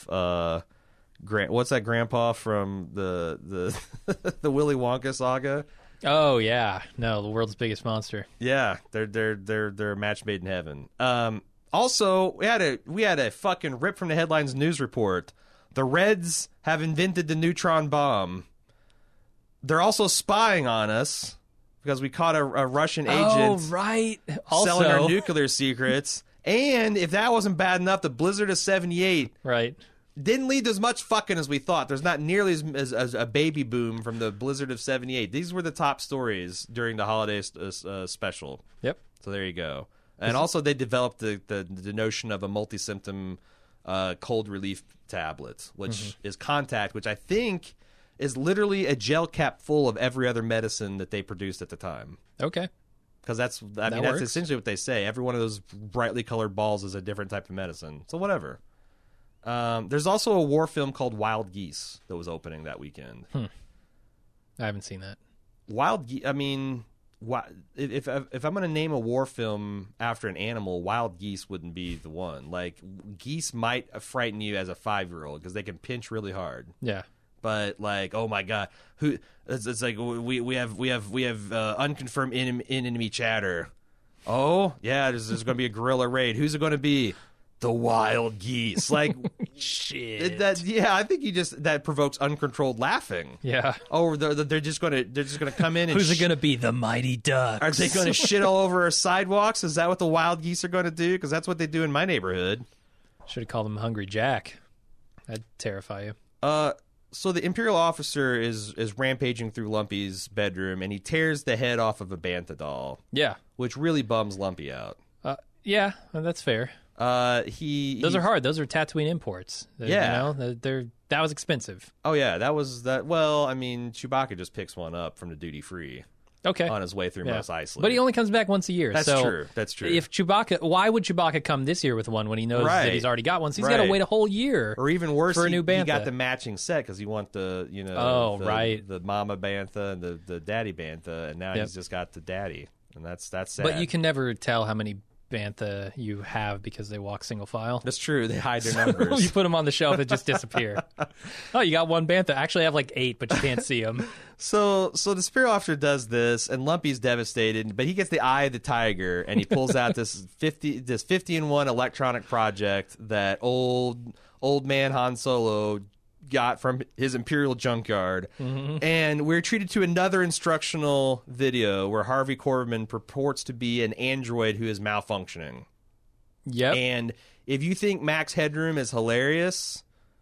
what's that grandpa from the the Willy Wonka saga? Oh yeah, no, the world's biggest monster. Yeah, they're a match made in heaven. Also, we had a fucking rip from the headlines news report. The Reds have invented the neutron bomb. They're also spying on us because we caught a Russian agent Oh right. selling our Also, nuclear secrets. And if that wasn't bad enough, the blizzard of '78 right. didn't lead to as much fucking as we thought. There's not nearly as a baby boom from the blizzard of '78. These were the top stories during the holiday special. Yep. So there you go. And also they developed the notion of a multi-symptom cold relief tablet, which is Contact, which I think is literally a gel cap full of every other medicine that they produced at the time. Okay. Because that's That that's works. essentially what they say. Every one of those brightly colored balls is a different type of medicine. So whatever. There's also a war film called Wild Geese that was opening that weekend. I haven't seen that. Wild Geese. I mean, if I'm going to name a war film after an animal, Wild Geese wouldn't be the one. Like geese might frighten you as a 5-year-old because they can pinch really hard. Yeah. But like, oh my god, who? It's like we have unconfirmed enemy chatter. Oh yeah, there's going to be a guerrilla raid. Who's it going to be? The wild geese. Like Shit. I think that provokes uncontrolled laughing. Yeah. Oh, they're just going to come in and Who's it going to be? The Mighty Ducks. Are they going to shit all over our sidewalks? Is that what the wild geese are going to do? Because that's what they do in my neighborhood. Should have called him Hungry Jack. That'd terrify you. So the Imperial officer is rampaging through Lumpy's bedroom, and he tears the head off of a Bantha doll, Yeah. which really bums Lumpy out. Yeah, that's fair. Those are hard. Those are Tatooine imports. Yeah. You know, that was expensive. Oh yeah, that was that. Well, I mean, Chewbacca just picks one up from the duty free Okay. on his way through Mos Eisley. But he only comes back once a year. That's so true. That's true. If Chewbacca, why would Chewbacca come this year with one when he knows Right. that he's already got one? So he's got to Right. wait a whole year. Or even worse, for a new he Bantha. got the matching set because you want the right. the Mama Bantha and the Daddy Bantha, and now Yep. he's just got the Daddy, and that's sad. But you can never tell how many Bantha you have because they walk single file. That's true. They hide their numbers. You put them on the shelf, it just disappear. Oh, you got one Bantha. Actually, I have like 8, but you can't see them. So the Spear Officer does this, and Lumpy's devastated, but he gets the eye of the tiger, and he pulls out this 50-in-1 electronic project that old man Han Solo got from his Imperial junkyard. And we're treated to another instructional video where Harvey Korman purports to be an android who is malfunctioning. Yep. And if you think Max Headroom is hilarious,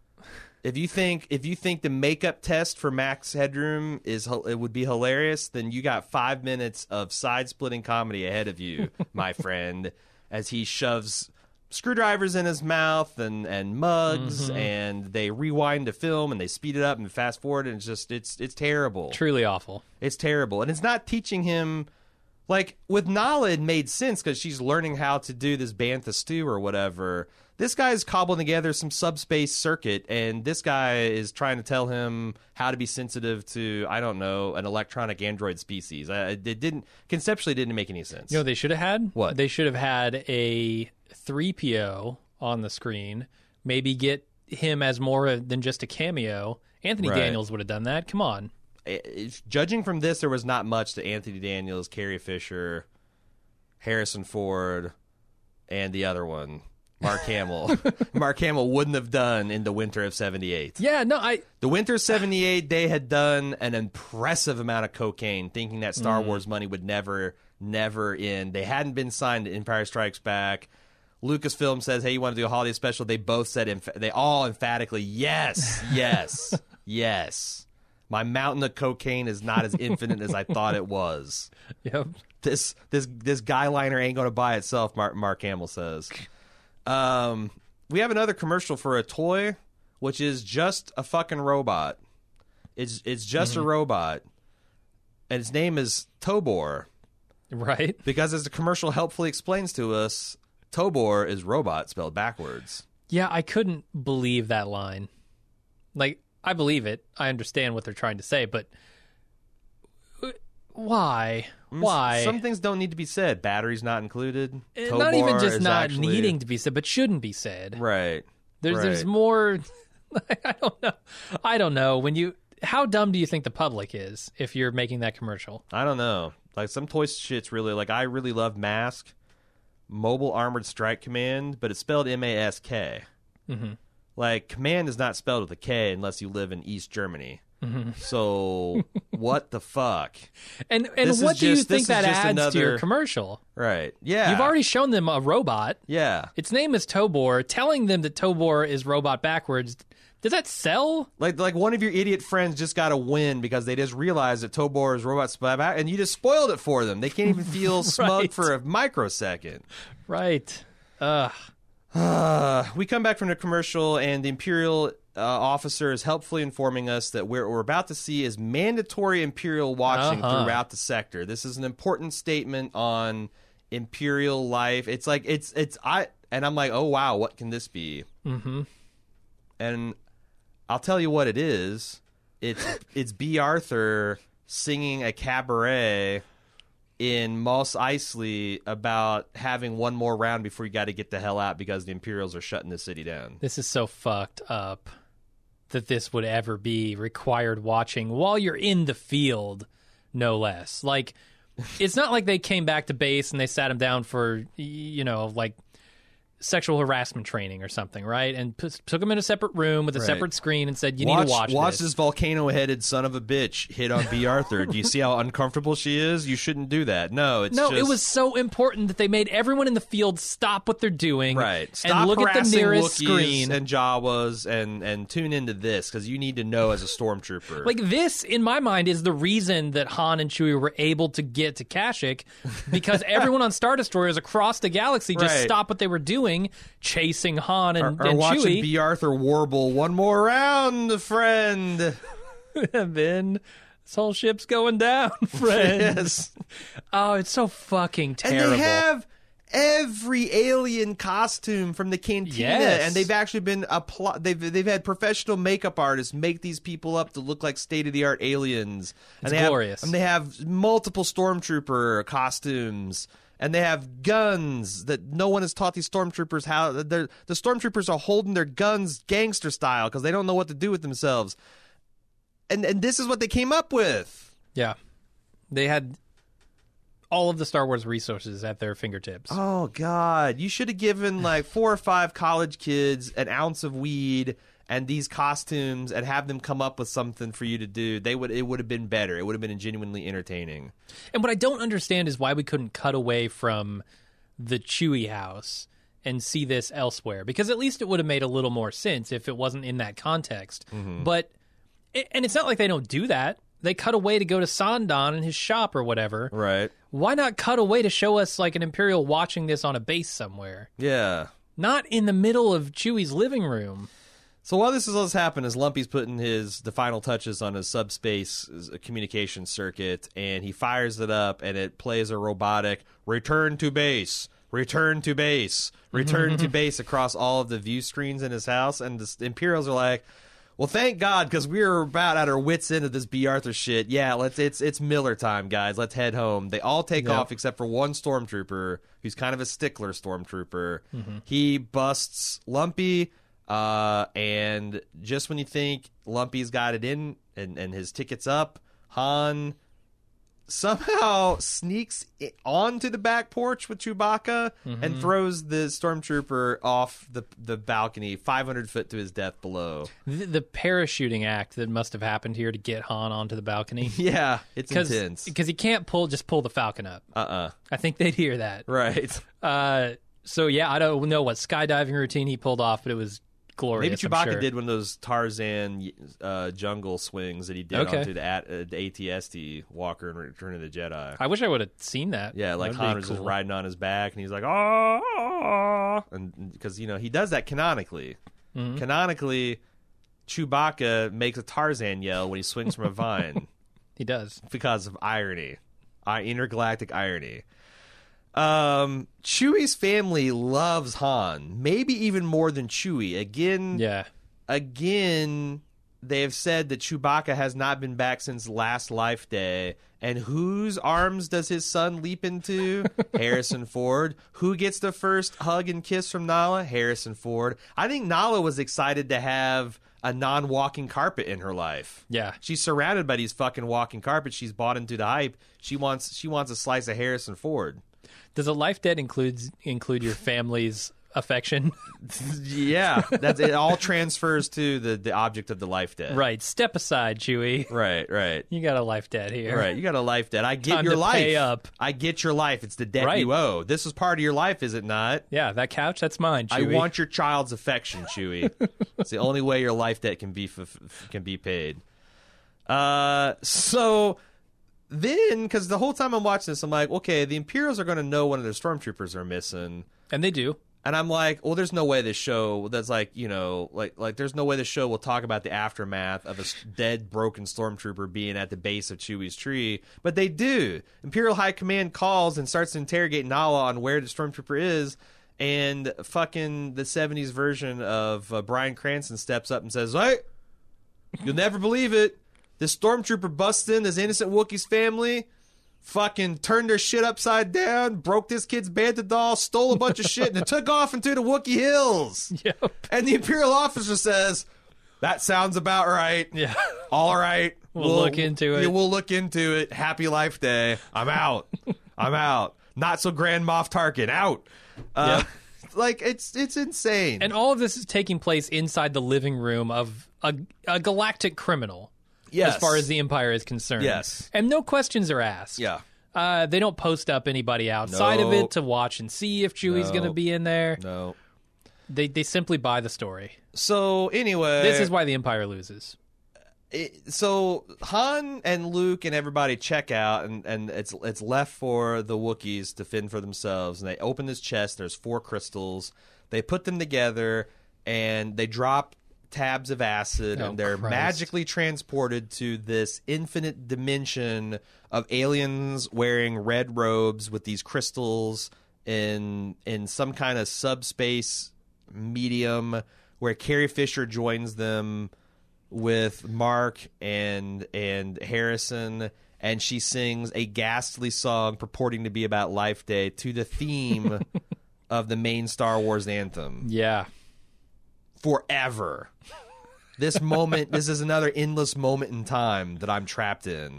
if you think the makeup test for Max Headroom it would be hilarious, then you got 5 minutes of side-splitting comedy ahead of you, my friend, as he shoves screwdrivers in his mouth and mugs, and they rewind the film and they speed it up and fast forward, and it's terrible. Truly awful. It's terrible, and it's not teaching him. Like, with Nala, it made sense because she's learning how to do this Bantha stew or whatever. This guy's cobbling together some subspace circuit, and this guy is trying to tell him how to be sensitive to, I don't know, an electronic android species. It conceptually didn't make any sense. You know what they should have had? What? They should have had a 3PO on the screen. Maybe get him as more than just a cameo. Anthony Right. Daniels would have done that. Come on. Judging from this, there was not much to Anthony Daniels, Carrie Fisher, Harrison Ford, and the other one, Mark Hamill. Mark Hamill wouldn't have done in the winter of '78. Yeah, no, The winter of '78, they had done an impressive amount of cocaine, thinking that Star Wars money would never end. They hadn't been signed to Empire Strikes Back. Lucasfilm says, hey, you want to do a holiday special? They both said, they all emphatically, yes, yes, yes. My mountain of cocaine is not as infinite as I thought it was. Yep. This guy liner ain't going to buy itself, Mark Hamill says. We have another commercial for a toy, which is just a fucking robot. It's just a robot, and its name is Tobor. Right. Because as the commercial helpfully explains to us, Tobor is robot spelled backwards. Yeah, I couldn't believe that line. Like, I believe it. I understand what they're trying to say, but why? Why? Some things don't need to be said. Batteries not included. Not even just not actually... needing to be said, but shouldn't be said. Right. There's more. I don't know. How dumb do you think the public is if you're making that commercial? I don't know. Like, some toy shit's really, like, I really love Mask, Mobile Armored Strike Command, but it's spelled M-A-S-K. Mm-hmm. Like, command is not spelled with a K unless you live in East Germany. Mm-hmm. So, what the fuck? And what do you think that adds to your commercial? Right. Yeah. You've already shown them a robot. Yeah. Its name is Tobor. Telling them that Tobor is robot backwards, does that sell? Like one of your idiot friends just got a win because they just realized that Tobor is robot back, and you just spoiled it for them. They can't even feel smug for a microsecond. Right. Ugh. We come back from the commercial, and the Imperial officer is helpfully informing us that what we're about to see is mandatory Imperial watching throughout the sector. This is an important statement on Imperial life. It's like I'm like, oh wow, what can this be? Mm-hmm. And I'll tell you what it is. It's B. Arthur singing a cabaret in Mos Eisley about having one more round before you got to get the hell out because the Imperials are shutting the city down. This is so fucked up that this would ever be required watching while you're in the field, no less. Like, it's not like they came back to base and they sat him down for, like, sexual harassment training or something, right? And took him in a separate room with a separate screen and said, you need to watch this volcano-headed son of a bitch hit on B. Arthur. Do you see how uncomfortable she is? You shouldn't do that. No, it was so important that they made everyone in the field stop what they're doing. Right. Stop and look at the nearest Wookiees screen. And Jawas and tune into this because you need to know as a stormtrooper. Like, this, in my mind, is the reason that Han and Chewie were able to get to Kashyyyk, because everyone on Star Destroyers across the galaxy just stopped what they were doing, chasing Han and watching Chewie. B. Arthur warble, one more round, friend. And then this whole ship's going down, friend. Yes. Oh, it's so fucking terrible. And they have every alien costume from the cantina, and they've actually been they've had professional makeup artists make these people up to look like state-of-the-art aliens. It's glorious. And they have multiple stormtrooper costumes. And they have guns that no one has taught these stormtroopers how. The stormtroopers are holding their guns gangster style because they don't know what to do with themselves. And this is what they came up with. Yeah. They had all of the Star Wars resources at their fingertips. Oh, God. You should have given like 4 or 5 college kids an ounce of weed and these costumes and have them come up with something for you to do. It would have been better. It would have been genuinely entertaining. And what I don't understand is why we couldn't cut away from the Chewie house and see this elsewhere, because at least it would have made a little more sense if it wasn't in that context. Mm-hmm. But it's not like they don't do that. They cut away to go to Sandan and his shop or whatever. Right. Why not cut away to show us like an Imperial watching this on a base somewhere? Yeah. Not in the middle of Chewie's living room. So while this is all happening, as Lumpy's putting the final touches on his subspace communication circuit, and he fires it up, and it plays a robotic return to base, return to base, return to base across all of the view screens in his house, and the Imperials are like, well, thank God, because we're about at our wits' end of this B. Arthur shit. Yeah, it's Miller time, guys. Let's head home. They all take off except for one stormtrooper, who's kind of a stickler stormtrooper. Mm-hmm. He busts Lumpy. And just when you think Lumpy's got it in and his ticket's up, Han somehow sneaks onto the back porch with Chewbacca and throws the stormtrooper off the balcony 500 foot to his death below. The parachuting act that must have happened here to get Han onto the balcony. Yeah, it's intense. Because he can't pull the Falcon up. I think they'd hear that. Right. So yeah, I don't know what skydiving routine he pulled off, but it was glorious. Maybe I'm Chewbacca sure. did one of those Tarzan jungle swings that he did Okay. onto the AT-ST Walker in Return of the Jedi. I wish I would have seen that. Yeah, like That'd be Han was just cool. riding on his back, and he's like, oh, and because he does that canonically. Mm-hmm. Canonically, Chewbacca makes a Tarzan yell when he swings from a vine He does. because of irony, intergalactic irony. Chewie's family loves Han, maybe even more than Chewie. Again, they have said that Chewbacca has not been back since last Life Day. And whose arms does his son leap into? Harrison Ford. Who gets the first hug and kiss from Nala? Harrison Ford. I think Nala was excited to have a non-walking carpet in her life. Yeah. She's surrounded by these fucking walking carpets. She's bought into the hype. She wants a slice of Harrison Ford. Does a life debt include your family's affection? Yeah, it all transfers to the object of the life debt. Right. Step aside, Chewie. Right. You got a life debt here. Right, you got a life debt. I get Time your to life. pay up. I get your life. It's the debt Right. you owe. This is part of your life, is it not? Yeah, that couch, that's mine, Chewie. I want your child's affection, Chewie. It's the only way your life debt can be paid. So then, because the whole time I'm watching this, I'm like, okay, the Imperials are going to know one of their stormtroopers are missing. And they do. And I'm like, well, there's no way this show that's like there's no way this show will talk about the aftermath of a dead, broken stormtrooper being at the base of Chewie's tree. But they do. Imperial High Command calls and starts to interrogate Nala on where the stormtrooper is. And fucking the 70s version of Bryan Cranston steps up and says, hey, you'll never believe it. This stormtrooper busts in this innocent Wookiee's family, fucking turned their shit upside down, broke this kid's bantha doll, stole a bunch of shit, and it took off into the Wookiee Hills. Yep. And the Imperial officer says, that sounds about right. Yeah. All right. We'll look into it. Yeah, we'll look into it. Happy Life Day. I'm out. I'm out. Not so Grand Moff Tarkin. Out. Yep. Like, it's insane. And all of this is taking place inside the living room of a galactic criminal. Yes. As far as the Empire is concerned. Yes. And no questions are asked. Yeah. They don't post up anybody outside of it to watch and see if Chewie's going to be in there. No. They simply buy the story. So, anyway. This is why the Empire loses. So Han and Luke and everybody check out, and it's left for the Wookiees to fend for themselves. And they open this chest. There's 4 crystals. They put them together, and they drop tabs of acid, and they're Christ. magically transported to this infinite dimension of aliens wearing red robes with these crystals in some kind of subspace medium, where Carrie Fisher joins them with Mark and Harrison, and she sings a ghastly song purporting to be about Life Day to the theme of the main Star Wars anthem. Yeah. Forever. This is another endless moment in time that I'm trapped in.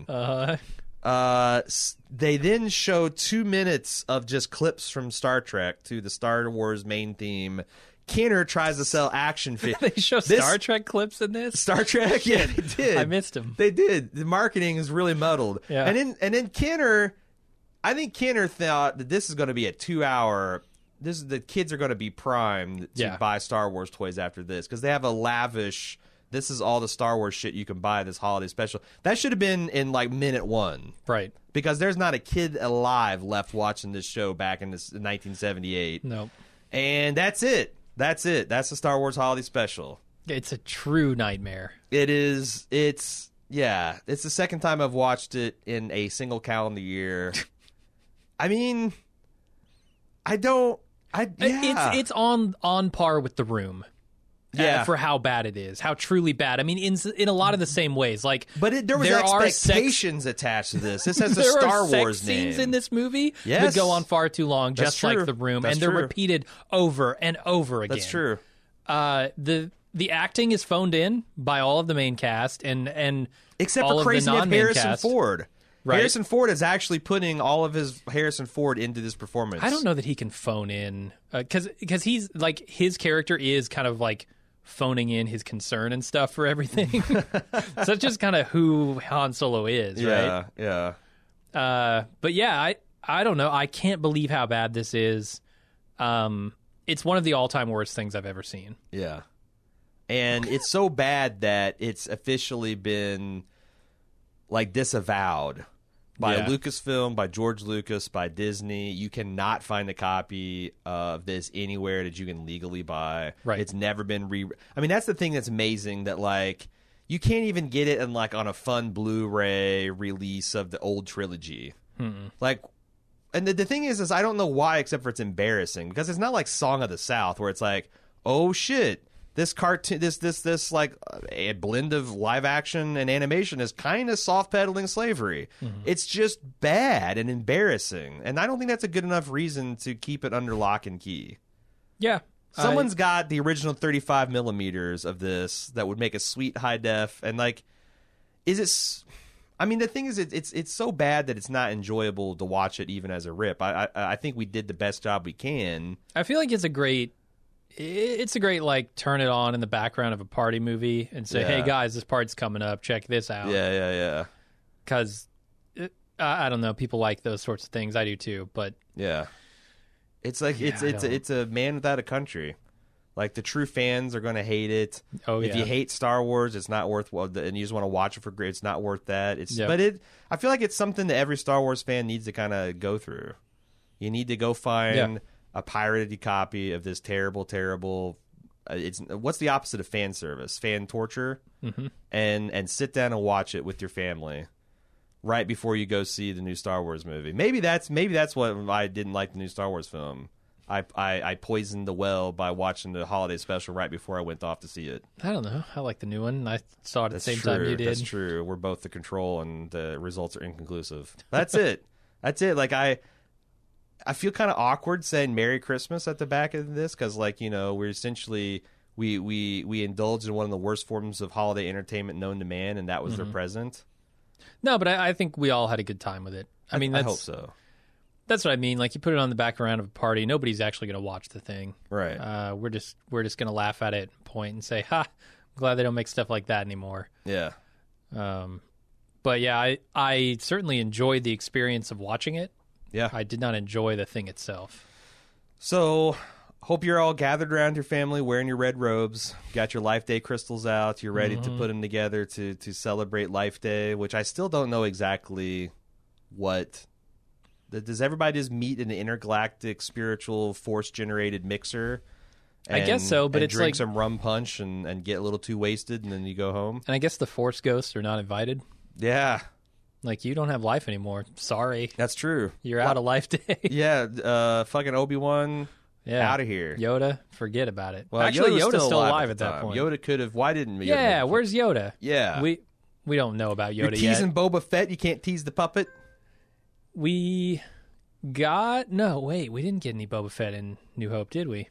They then show 2 minutes of just clips from Star Trek to the Star Wars main theme. Kenner tries to sell action figures. They show Star Trek clips in this? Star Trek? Yeah, they did. I missed them. They did. The marketing is really muddled. Yeah. And then Kenner, I think Kenner thought that this is going to be a 2-hour. The kids are going to be primed to buy Star Wars toys after this, because they have a lavish. This is all the Star Wars shit you can buy this holiday special. That should have been in like minute 1. Right. Because there's not a kid alive left watching this show back in 1978. No. And that's it. That's the Star Wars holiday special. It's a true nightmare. It is. It's the second time I've watched it in a single calendar year. I mean, It's on par with The Room. Yeah. For how bad it is, how truly bad. I mean, in a lot of the same ways. Like, but there was expectations attached to this. This has a there Star are sex Wars name. scenes in this movie Yes. that go on far too long, That's just true. like The Room, That's and they're true. repeated over and over again. That's true. The acting is phoned in by all of the main cast and Except all for of the crazy enough, non-main Harrison cast. Ford. Right. Harrison Ford is actually putting all of his Harrison Ford into this performance. I don't know that he can phone in because he's like his character is kind of like phoning in his concern and stuff for everything. So that's just kind of who Han Solo is, right? Yeah. But yeah, I don't know. I can't believe how bad this is. It's one of the all-time worst things I've ever seen. Yeah. And it's so bad that it's officially been like disavowed by Lucasfilm, by George Lucas, by Disney. You cannot find a copy of this anywhere that you can legally buy. Right. It's never been I mean, that's the thing that's amazing, that like you can't even get it in like on a fun Blu-ray release of the old trilogy. Like, and the thing is I don't know why, except for it's embarrassing, because it's not like Song of the South where it's like, oh shit, this cartoon, this like a blend of live action and animation is kind of soft pedaling slavery. It's just bad and embarrassing, and I don't think that's a good enough reason to keep it under lock and key. Yeah, Someone's got the original 35 millimeters of this that would make a sweet high def, and like, is it? I mean, the thing is, it's so bad that it's not enjoyable to watch it even as a rip. I think we did the best job we can. I feel like it's a great like turn it on in the background of a party movie and say, hey guys, this part's coming up, check this out. Yeah. Because I don't know, people like those sorts of things. I do too, but yeah, it's like it's a man without a country. Like, the true fans are going to hate it. Oh, if yeah. you hate Star Wars, it's not worth, and you just want to watch it for great, it's not worth that. Yep. But I feel like it's something that every Star Wars fan needs to kind of go through. You need to go find a pirated copy of this terrible. What's the opposite of fan service? Fan torture. And sit down and watch it with your family right before you go see the new Star Wars movie. Maybe that's what I didn't like the new Star Wars film. I poisoned the well by watching the holiday special right before I went off to see it. I don't know. I like the new one. I saw it at the same time you did. That's true. We're both the control, and the results are inconclusive. That's it. That's it. Like, I feel kind of awkward saying Merry Christmas at the back of this, because, like, you know, we're essentially we indulged in one of the worst forms of holiday entertainment known to man, and that was their present. No, but I think we all had a good time with it. I mean, I hope so. That's what I mean. Like, you put it on the background of a party, nobody's actually going to watch the thing. Right. We're just going to laugh at it, point, and say, "Ha! I'm glad they don't make stuff like that anymore." Yeah. But yeah, I certainly enjoyed the experience of watching it. Yeah. I did not enjoy the thing itself. So, hope you're all gathered around your family, wearing your red robes, got your Life Day crystals out, you're ready to put them together to celebrate Life Day, which I still don't know exactly what. Does everybody just meet in the intergalactic spiritual force-generated mixer? I guess so, but it's drink like some rum punch and get a little too wasted, and then you go home? And I guess the Force ghosts are not invited. Yeah. Like, you don't have life anymore. Sorry. That's true. You're out of Life Day. Yeah, fucking Obi-Wan, out of here. Yoda, forget about it. Well, actually, Yoda's still alive at at that point. Yoda could have. Why didn't Yoda? Yeah, where's Yoda? Yeah. We don't know about Yoda You're yet. teasing Boba Fett. You can't tease the puppet. We got... No, wait. We didn't get any Boba Fett in New Hope, did we?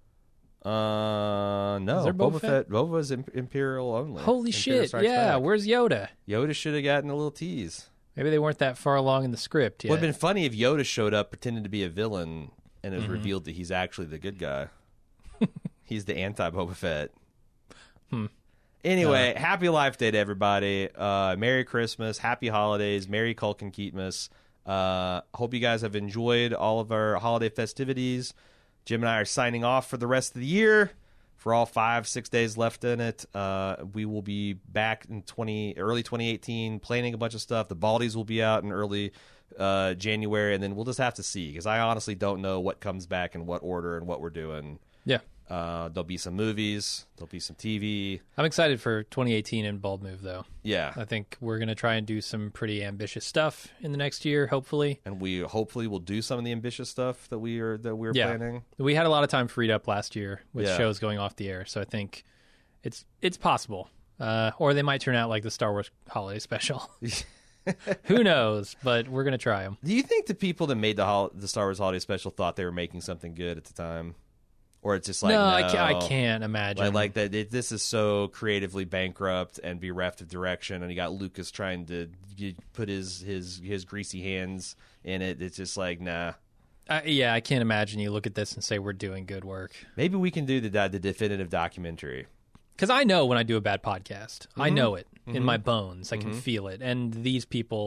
No. Is there Boba Fett? Boba's Imperial only. Holy Imperial shit. Strikes Yeah, Back. where's Yoda? Yoda should have gotten a little tease. Maybe they weren't that far along in the script yet. Would have been funny if Yoda showed up pretending to be a villain and it was revealed that he's actually the good guy. He's the anti-Boba Fett. Anyway, happy Life Day to everybody. Merry Christmas, happy holidays, Merry Culkin Keatmas. Hope you guys have enjoyed all of our holiday festivities. Jim and I are signing off for the rest of the year. For all 5-6 days left in it, we will be back in early 2018, planning a bunch of stuff. The Baldies will be out in early January, and then we'll just have to see, because I honestly don't know what comes back in what order and what we're doing. Yeah. There'll be some movies. There'll be some TV. I'm excited for 2018 and Bald Move, though. Yeah. I think we're going to try and do some pretty ambitious stuff in the next year, hopefully. And we hopefully will do some of the ambitious stuff that we're planning. We had a lot of time freed up last year with Yeah. shows going off the air, so I think it's possible. Or they might turn out like the Star Wars holiday special. Who knows? But we're going to try them. Do you think the people that made the Star Wars holiday special thought they were making something good at the time? Or it's just like, no, I can't imagine. Like that. This is so creatively bankrupt and bereft of direction, and you got Lucas trying to put his greasy hands in it. It's just like, nah. I can't imagine you look at this and say we're doing good work. Maybe we can do the definitive documentary. Because I know when I do a bad podcast, I know it in my bones. I can feel it. And these people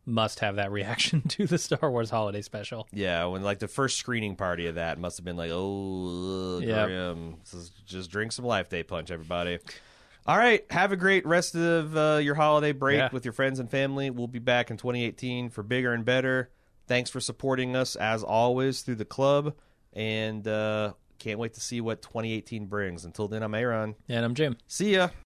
must have that reaction to the Star Wars Holiday Special. Yeah, when like the first screening party of that must have been like, oh, grim. Just drink some Life Day Punch, everybody. All right, have a great rest of your holiday break with your friends and family. We'll be back in 2018 for bigger and better. Thanks for supporting us, as always, through the club, and can't wait to see what 2018 brings. Until then, I'm Aaron. And I'm Jim. See ya.